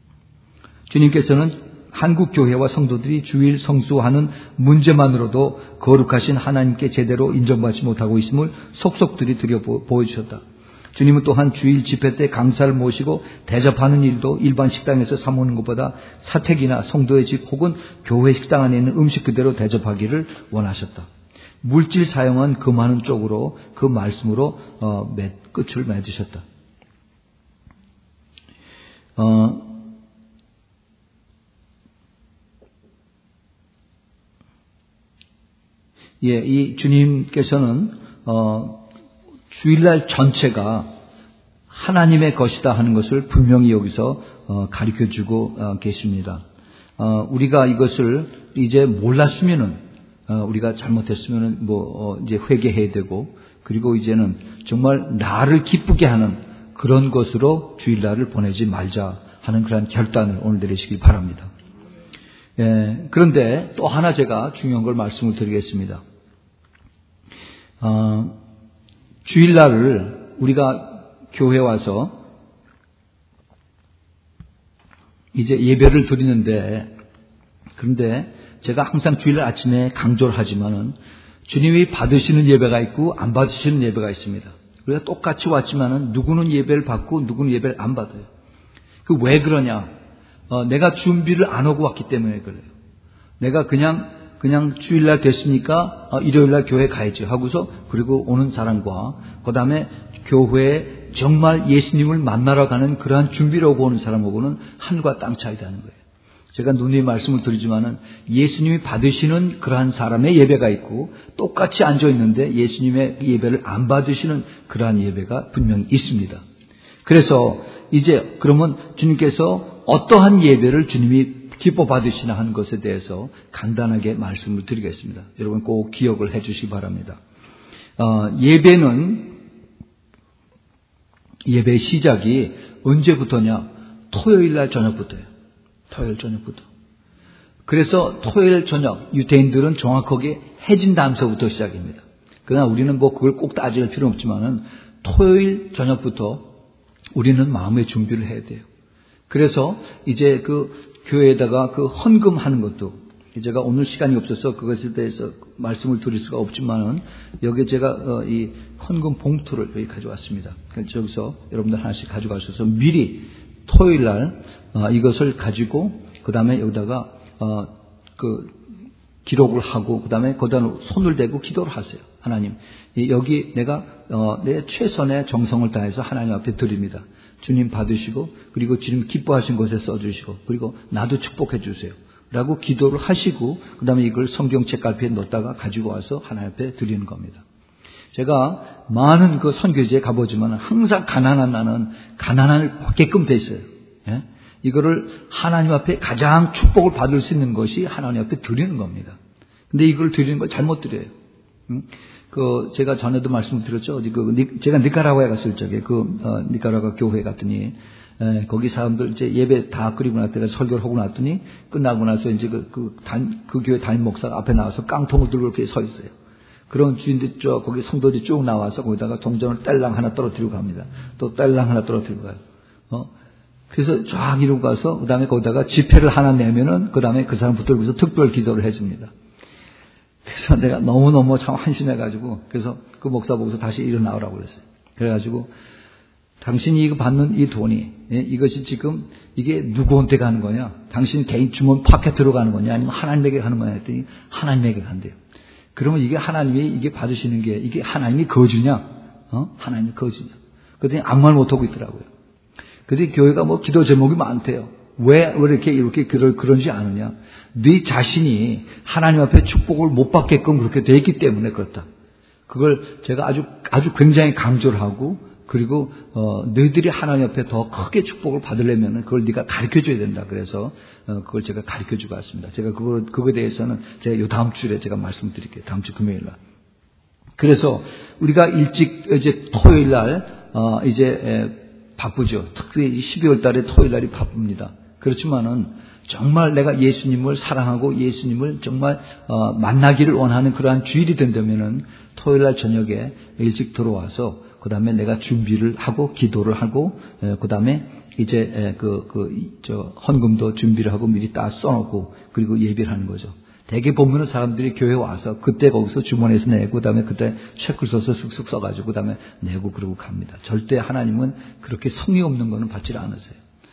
주님께서는 한국 교회와 성도들이 주일 성수하는 문제만으로도 거룩하신 하나님께 제대로 인정받지 못하고 있음을 속속들이 들여 보여주셨다. 주님은 또한 주일 집회 때 강사를 모시고 대접하는 일도 일반 식당에서 사먹는 것보다 사택이나 성도의 집 혹은 교회 식당 안에 있는 음식 그대로 대접하기를 원하셨다. 물질 사용은 금하는 쪽으로 그 말씀으로 어, 맺, 끝을 맺으셨다. 어, 예, 이 주님께서는 어, 주일날 전체가 하나님의 것이다 하는 것을 분명히 여기서 어, 가르쳐주고 어, 계십니다. 어, 우리가 이것을 이제 몰랐으면은 어, 우리가 잘못했으면은 뭐 어, 이제 회개해야 되고, 그리고 이제는 정말 나를 기쁘게 하는 그런 것으로 주일날을 보내지 말자 하는 그런 결단을 오늘 내리시길 바랍니다. 예, 그런데 또 하나 제가 중요한 걸 말씀을 드리겠습니다. 어, 주일날을 우리가 교회에 와서 이제 예배를 드리는데, 그런데 제가 항상 주일날 아침에 강조를 하지만은 주님이 받으시는 예배가 있고 안 받으시는 예배가 있습니다. 우리가 똑같이 왔지만은 누구는 예배를 받고 누구는 예배를 안 받아요. 그 왜 그러냐? 어, 내가 준비를 안 하고 왔기 때문에 그래요. 내가 그냥 그냥 주일날 됐으니까 어, 일요일날 교회 가야지 하고서 그리고 오는 사람과 그 다음에 교회에 정말 예수님을 만나러 가는 그러한 준비를 하고 오는 사람하고는 하늘과 땅 차이라는 거예요. 제가 누누이 말씀을 드리지만은 예수님이 받으시는 그러한 사람의 예배가 있고 똑같이 앉아 있는데 예수님의 예배를 안 받으시는 그러한 예배가 분명히 있습니다. 그래서 이제 그러면 주님께서 어떠한 예배를 주님이 기뻐 받으시나 하는 것에 대해서 간단하게 말씀을 드리겠습니다. 여러분 꼭 기억을 해 주시기 바랍니다. 어, 예배는 예배 시작이 언제부터냐? 토요일 날 저녁부터예요. 토요일 저녁부터. 그래서 토요일 저녁 유대인들은 정확하게 해진 다음서부터 시작입니다. 그러나 우리는 뭐 그걸 꼭 따질 필요는 없지만은 토요일 저녁부터 우리는 마음의 준비를 해야 돼요. 그래서 이제 그 교회에다가 그 헌금하는 것도 제가 오늘 시간이 없어서 그것에 대해서 말씀을 드릴 수가 없지만은 여기 제가 이 헌금 봉투를 여기 가져왔습니다. 그래서 여기서 여러분들 하나씩 가져가셔서 미리 토요일 날 이것을 가지고 그 다음에 여기다가 그 기록을 하고 그 다음에 거기다 손을 대고 기도를 하세요. 하나님, 여기 내가 내 최선의 정성을 다해서 하나님 앞에 드립니다. 주님 받으시고 그리고 주님 기뻐하신 것에 써주시고 그리고 나도 축복해 주세요 라고 기도를 하시고 그 다음에 이걸 성경 책갈피에 넣었다가 가지고 와서 하나님 앞에 드리는 겁니다. 제가 많은 그 선교지에 가보지만 항상 가난한 나는 가난을 받게끔 돼 있어요. 예? 이거를 하나님 앞에 가장 축복을 받을 수 있는 것이 하나님 앞에 드리는 겁니다. 근데 이걸 드리는 걸 잘못 드려요. 음? 그 제가 전에도 말씀드렸죠. 어디 그 제가 니카라과에 갔을 적에 그 어, 니카라과 교회 갔더니 에, 거기 사람들 이제 예배 다 끝리고 나서 설교를 하고 났더니 끝나고 나서 이제 그 그 단 그 교회 담임 목사가 앞에 나와서 깡통을 들고 이렇게 서 있어요. 그런 주인들 쭉 거기 성도들이 쭉 나와서 거기다가 동전을 뗄랑 하나 떨어뜨리고 갑니다. 또 뗄랑 하나 떨어뜨리고 가요. 어? 그래서 쫙 이러고 가서 그 다음에 거기다가 지폐를 하나 내면은 그 다음에 그 사람 붙들고서 특별 기도를 해줍니다. 그래서 내가 너무너무 참 한심해가지고 그래서 그 목사 보고서 다시 일어나오라고 그랬어요. 그래가지고 당신이 이거 받는 이 돈이 예? 이것이 지금 이게 누구한테 가는 거냐? 당신 개인 주머니 파켓으로 가는 거냐? 아니면 하나님에게 가는 거냐? 했더니 하나님에게 간대요. 그러면 이게 하나님이 이게 받으시는 게 이게 하나님이 거주냐? 어? 하나님이 거주냐? 그랬더니 아무 말 못하고 있더라고요. 그런데 교회가 뭐 기도 제목이 많대요. 왜, 왜 이렇게 이렇게 그럴, 그런지 아느냐? 네 자신이 하나님 앞에 축복을 못 받게끔 그렇게 돼 있기 때문에 그렇다. 그걸 제가 아주 아주 굉장히 강조를 하고 그리고 어, 너희들이 하나님 앞에 더 크게 축복을 받으려면은 그걸 네가 가르쳐 줘야 된다. 그래서 어, 그걸 제가 가르쳐 주고 왔습니다. 제가 그걸 그거에 대해서는 제가 요 다음 주에 제가 말씀드릴게요. 다음 주 금요일 날. 그래서 우리가 일찍 이제 토요일 날 어, 이제 에, 바쁘죠. 특히 십이월 달에 토요일 날이 바쁩니다. 그렇지만은 정말 내가 예수님을 사랑하고 예수님을 정말 어, 만나기를 원하는 그러한 주일이 된다면은 토요일 날 저녁에 일찍 들어와서 그 다음에 내가 준비를 하고 기도를 하고 그 다음에 이제 그 그 저 헌금도 준비를 하고 미리 다 써놓고 그리고 예배를 하는 거죠. 대개 보면은 사람들이 교회 와서 그때 거기서 주머니에서 내고 그다음에 그때 셰클 써서 쓱쓱 써가지고 그다음에 내고 그러고 갑니다. 절대 하나님은 그렇게 성의 없는 거는 받지 않으세요.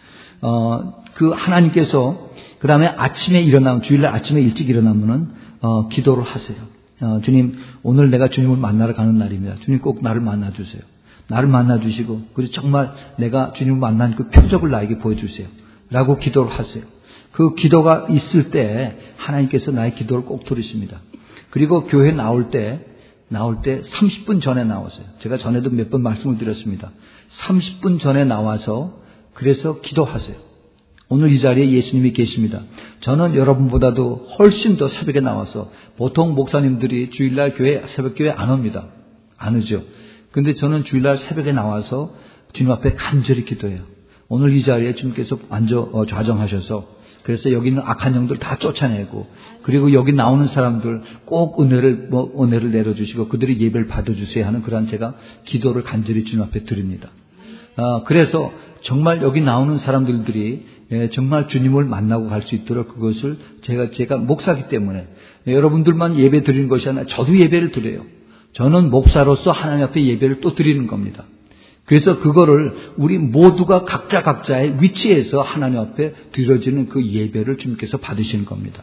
어, 그 하나님께서 그다음에 아침에 일어나면 주일날 아침에 일찍 일어나면은 어, 기도를 하세요. 어, 주님, 오늘 내가 주님을 만나러 가는 날입니다. 주님 꼭 나를 만나주세요. 나를 만나주시고, 그리고 정말 내가 주님을 만난 그 표적을 나에게 보여주세요. 라고 기도를 하세요. 그 기도가 있을 때 하나님께서 나의 기도를 꼭 들으십니다. 그리고 교회 나올 때, 나올 때 삼십 분 전에 나오세요. 제가 전에도 몇 번 말씀을 드렸습니다. 삼십 분 전에 나와서 그래서 기도하세요. 오늘 이 자리에 예수님이 계십니다. 저는 여러분보다도 훨씬 더 새벽에 나와서, 보통 목사님들이 주일날 교회, 새벽교회 안 옵니다. 안 오죠. 근데 저는 주일날 새벽에 나와서 주님 앞에 간절히 기도해요. 오늘 이 자리에 주님께서 앉아 어, 좌정하셔서, 그래서 여기 있는 악한 영들 다 쫓아내고, 그리고 여기 나오는 사람들 꼭 은혜를 뭐 은혜를 내려주시고 그들이 예배를 받아주세요 하는 그런 제가 기도를 간절히 주님 앞에 드립니다. 어, 그래서 정말 여기 나오는 사람들이 예, 정말 주님을 만나고 갈 수 있도록 그것을 제가 제가 목사기 때문에 예, 여러분들만 예배 드리는 것이 아니라 저도 예배를 드려요. 저는 목사로서 하나님 앞에 예배를 또 드리는 겁니다. 그래서 그거를 우리 모두가 각자 각자의 위치에서 하나님 앞에 드려지는 그 예배를 주님께서 받으시는 겁니다.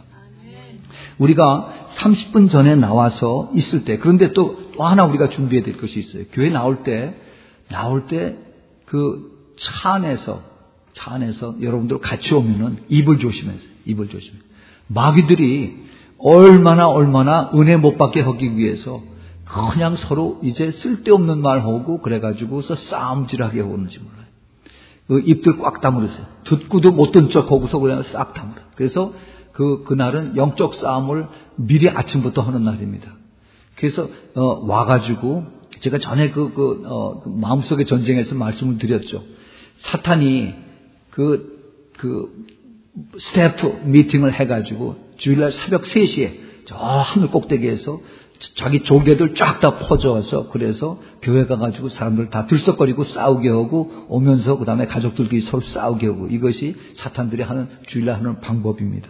우리가 삼십 분 전에 나와서 있을 때, 그런데 또, 또 하나 우리가 준비해야 될 것이 있어요. 교회 나올 때, 나올 때 그 차 안에서, 차 안에서 여러분들 같이 오면은 입을 조심하세요. 입을 조심해. 마귀들이 얼마나 얼마나 은혜 못 받게 하기 위해서 그냥 서로 이제 쓸데없는 말 하고 그래가지고서 싸움질하게 오는지 몰라요. 그 입들 꽉 다물으세요. 듣고도 못 듣는 척 하고서 그냥 싹 다물어. 그래서 그, 그날은 영적 싸움을 미리 아침부터 하는 날입니다. 그래서, 어, 와가지고, 제가 전에 그, 그, 어, 그 마음속의 전쟁에서 말씀을 드렸죠. 사탄이 그, 그, 스태프 미팅을 해가지고, 주일날 새벽 세 시에 저 하늘 꼭대기에서 자기 조개들 쫙 다 퍼져서, 그래서 교회 가가지고 사람들 다 들썩거리고 싸우게 하고, 오면서 그 다음에 가족들끼리 서로 싸우게 하고, 이것이 사탄들이 하는, 주일날 하는 방법입니다.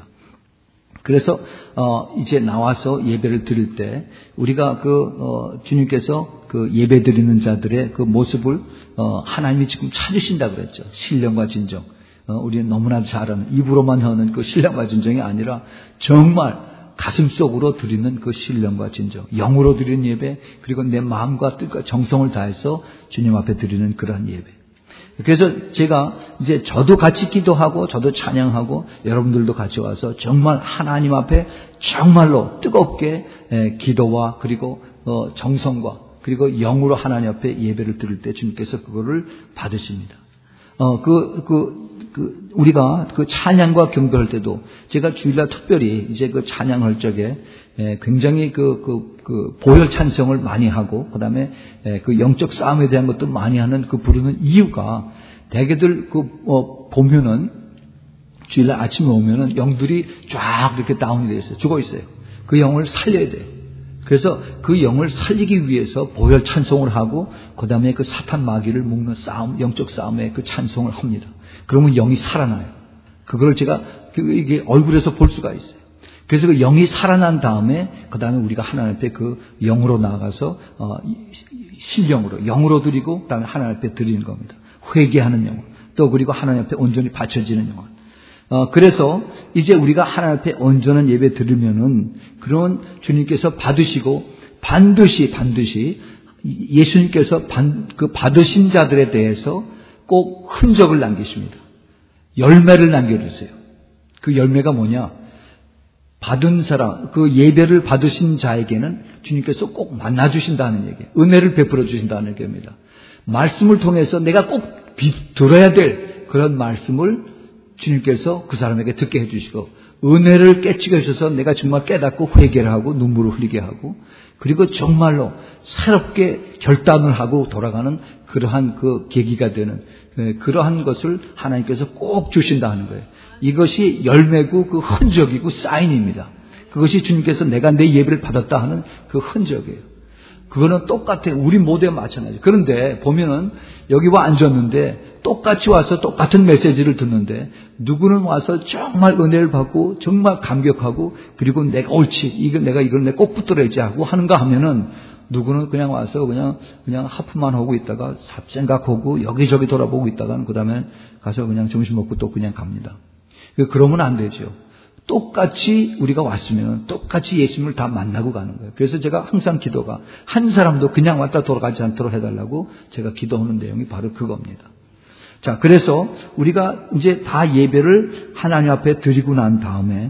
그래서 어 이제 나와서 예배를 드릴 때 우리가 그 어 주님께서 그 예배 드리는 자들의 그 모습을 어 하나님이 지금 찾으신다 그랬죠. 신령과 진정. 어 우리는 너무나 잘 아는, 입으로만 하는 그 신령과 진정이 아니라 정말 가슴 속으로 드리는 그 신령과 진정, 영으로 드리는 예배, 그리고 내 마음과 뜻과 정성을 다해서 주님 앞에 드리는 그러한 예배. 그래서 제가 이제 저도 같이 기도하고 저도 찬양하고 여러분들도 같이 와서 정말 하나님 앞에 정말로 뜨겁게 기도와 그리고 정성과 그리고 영으로 하나님 앞에 예배를 드릴 때 주님께서 그거를 받으십니다. 어, 그, 그, 그, 우리가 그 찬양과 경배할 때도 제가 주일날 특별히 이제 그 찬양할 적에 굉장히 그, 그, 그 보혈 찬송을 많이 하고 그 다음에 그 영적 싸움에 대한 것도 많이 하는 그 부르는 이유가 대개들 그, 어, 보면은 주일날 아침에 오면은 영들이 쫙 이렇게 다운이 되어 있어요. 죽어 있어요. 그 영을 살려야 돼요. 그래서 그 영을 살리기 위해서 보혈 찬송을 하고 그 다음에 그 사탄 마귀를 묶는 싸움, 영적 싸움에 그 찬송을 합니다. 그러면 영이 살아나요. 그걸 제가 이게 얼굴에서 볼 수가 있어요. 그래서 그 영이 살아난 다음에 그 다음에 우리가 하나님 앞에 그 영으로 나아가서 어, 신령으로 영으로 드리고 그 다음에 하나님 앞에 드리는 겁니다. 회개하는 영, 또 그리고 하나님 앞에 온전히 바쳐지는 영. 어, 그래서 이제 우리가 하나님 앞에 온전한 예배 드리면은 그런 주님께서 받으시고 반드시 반드시 예수님께서 반, 그 받으신 자들에 대해서 꼭 흔적을 남기십니다. 열매를 남겨주세요. 그 열매가 뭐냐? 받은 사람, 그 예배를 받으신 자에게는 주님께서 꼭 만나주신다는 얘기예요. 은혜를 베풀어 주신다는 얘기입니다. 말씀을 통해서 내가 꼭 들어야 될 그런 말씀을 주님께서 그 사람에게 듣게 해주시고 은혜를 깨치게 해주셔서 내가 정말 깨닫고 회개를 하고 눈물을 흘리게 하고 그리고 정말로 새롭게 결단을 하고 돌아가는 그러한 그 계기가 되는 그러한 것을 하나님께서 꼭 주신다 하는 거예요. 이것이 열매고 그 흔적이고 사인입니다. 그것이 주님께서 내가 내 예배를 받았다 하는 그 흔적이에요. 그거는 똑같아요. 우리 모두에 마찬가지. 그런데 보면은 여기 와 앉았는데 똑같이 와서 똑같은 메시지를 듣는데 누구는 와서 정말 은혜를 받고 정말 감격하고 그리고 내가 옳지, 이거 내가 이걸 내 꼭 붙들어야지 하고 하는가 하면은 누구는 그냥 와서 그냥 그냥 하품만 하고 있다가 잡생각하고 여기저기 돌아보고 있다가는 그 다음에 가서 그냥 점심 먹고 또 그냥 갑니다. 그러면 안 되죠. 똑같이 우리가 왔으면 똑같이 예수님을 다 만나고 가는 거예요. 그래서 제가 항상 기도가 한 사람도 그냥 왔다 돌아가지 않도록 해달라고 제가 기도하는 내용이 바로 그겁니다. 자, 그래서 우리가 이제 다 예배를 하나님 앞에 드리고 난 다음에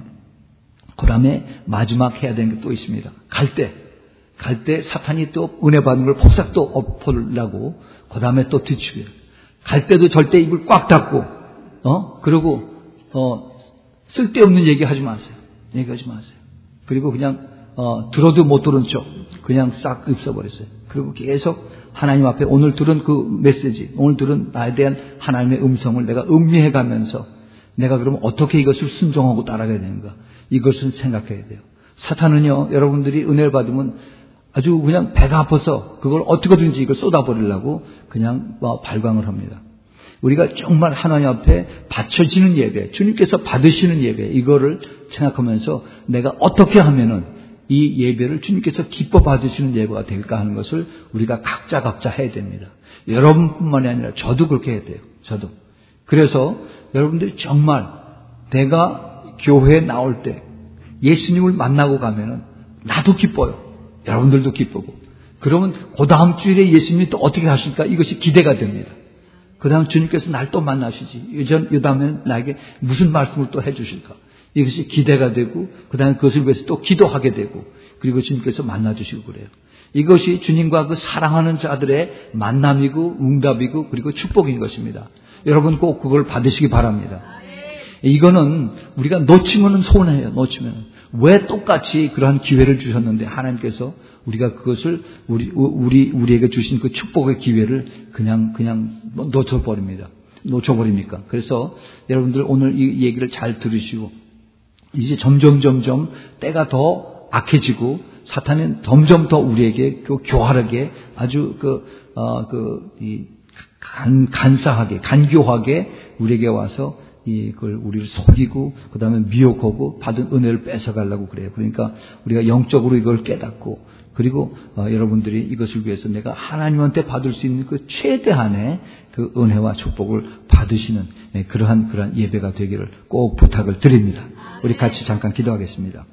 그 다음에 마지막 해야 되는 게 또 있습니다. 갈 때, 갈 때 사탄이 또 은혜 받는 걸 폭삭 또 엎으려고 그 다음에 또 뒤집어요. 갈 때도 절대 입을 꽉 닫고, 어? 그리고, 어, 쓸데없는 얘기 하지 마세요. 얘기하지 마세요. 그리고 그냥, 어, 들어도 못 들은 척, 그냥 싹 흡숴버렸어요. 그리고 계속 하나님 앞에 오늘 들은 그 메시지, 오늘 들은 나에 대한 하나님의 음성을 내가 음미해 가면서 내가 그러면 어떻게 이것을 순종하고 따라가야 되는가? 이것을 생각해야 돼요. 사탄은요, 여러분들이 은혜를 받으면 아주 그냥 배가 아파서 그걸 어떻게든지 이걸 쏟아버리려고 그냥 발광을 합니다. 우리가 정말 하나님 앞에 바쳐지는 예배, 주님께서 받으시는 예배, 이거를 생각하면서 내가 어떻게 하면은 이 예배를 주님께서 기뻐 받으시는 예배가 될까 하는 것을 우리가 각자 각자 해야 됩니다. 여러분뿐만이 아니라 저도 그렇게 해야 돼요. 저도. 그래서 여러분들이 정말 내가 교회에 나올 때 예수님을 만나고 가면은 나도 기뻐요. 여러분들도 기쁘고. 그러면 그 다음 주일에 예수님이 또 어떻게 하실까? 이것이 기대가 됩니다. 그 다음 주님께서 날 또 만나시지. 이전, 이 다음에는 나에게 무슨 말씀을 또 해주실까? 이것이 기대가 되고, 그 다음에 그것을 위해서 또 기도하게 되고, 그리고 주님께서 만나주시고 그래요. 이것이 주님과 그 사랑하는 자들의 만남이고, 응답이고, 그리고 축복인 것입니다. 여러분 꼭 그걸 받으시기 바랍니다. 이거는 우리가 놓치면은 손해예요. 놓치면. 왜 똑같이 그러한 기회를 주셨는데 하나님께서 우리가 그것을 우리 우리 우리에게 주신 그 축복의 기회를 그냥 그냥 놓쳐버립니다. 놓쳐버립니까? 그래서 여러분들 오늘 이 얘기를 잘 들으시고 이제 점점 점점 때가 더 악해지고 사탄은 점점 더 우리에게 그 교활하게 아주 그 어 그 이 간 간사하게 간교하게 우리에게 와서 이걸 우리를 속이고 그 다음에 미혹하고 받은 은혜를 뺏어가려고 그래요. 그러니까 우리가 영적으로 이걸 깨닫고 그리고 어, 여러분들이 이것을 위해서 내가 하나님한테 받을 수 있는 그 최대한의 그 은혜와 축복을 받으시는 네, 그러한 그러한 예배가 되기를 꼭 부탁을 드립니다. 우리 같이 잠깐 기도하겠습니다.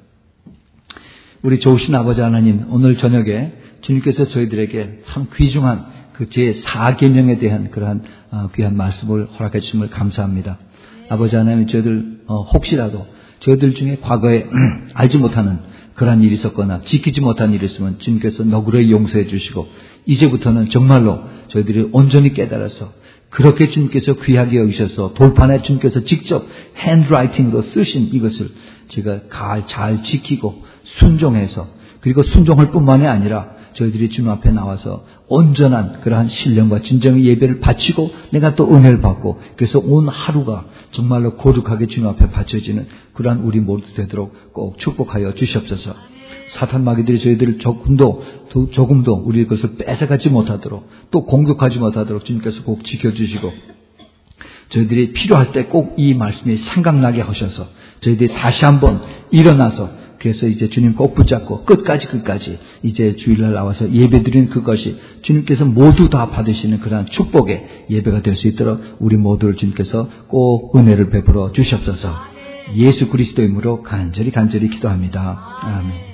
우리 좋으신 아버지 하나님, 오늘 저녁에 주님께서 저희들에게 참 귀중한 그 제사 계명에 대한 그러한 어, 귀한 말씀을 허락해 주심을 감사합니다. 아버지 하나님, 저희들 어, 혹시라도 저희들 중에 과거에 알지 못하는 그러한 일이 있었거나 지키지 못한 일이 있으면 주님께서 너그러이 용서해 주시고 이제부터는 정말로 저희들이 온전히 깨달아서 그렇게 주님께서 귀하게 여기셔서 돌판에 주님께서 직접 핸드라이팅으로 쓰신 이것을 제가 잘, 잘 지키고 순종해서 그리고 순종할 뿐만이 아니라 저희들이 주님 앞에 나와서 온전한 그러한 신령과 진정의 예배를 바치고 내가 또 은혜를 받고 그래서 온 하루가 정말로 거룩하게 주님 앞에 바쳐지는 그러한 우리 모두 되도록 꼭 축복하여 주시옵소서. 사탄 마귀들이 저희들을 조금도 조금도 우리 것을 뺏어가지 못하도록 또 공격하지 못하도록 주님께서 꼭 지켜주시고 저희들이 필요할 때 꼭 이 말씀이 생각나게 하셔서 저희들이 다시 한번 일어나서 그래서 이제 주님 꼭 붙잡고 끝까지 끝까지 이제 주일날 나와서 예배드리는 그것이 주님께서 모두 다 받으시는 그러한 축복의 예배가 될 수 있도록 우리 모두를 주님께서 꼭 은혜를 베풀어 주시옵소서. 예수 그리스도의 이름으로 간절히 간절히 기도합니다. 아멘.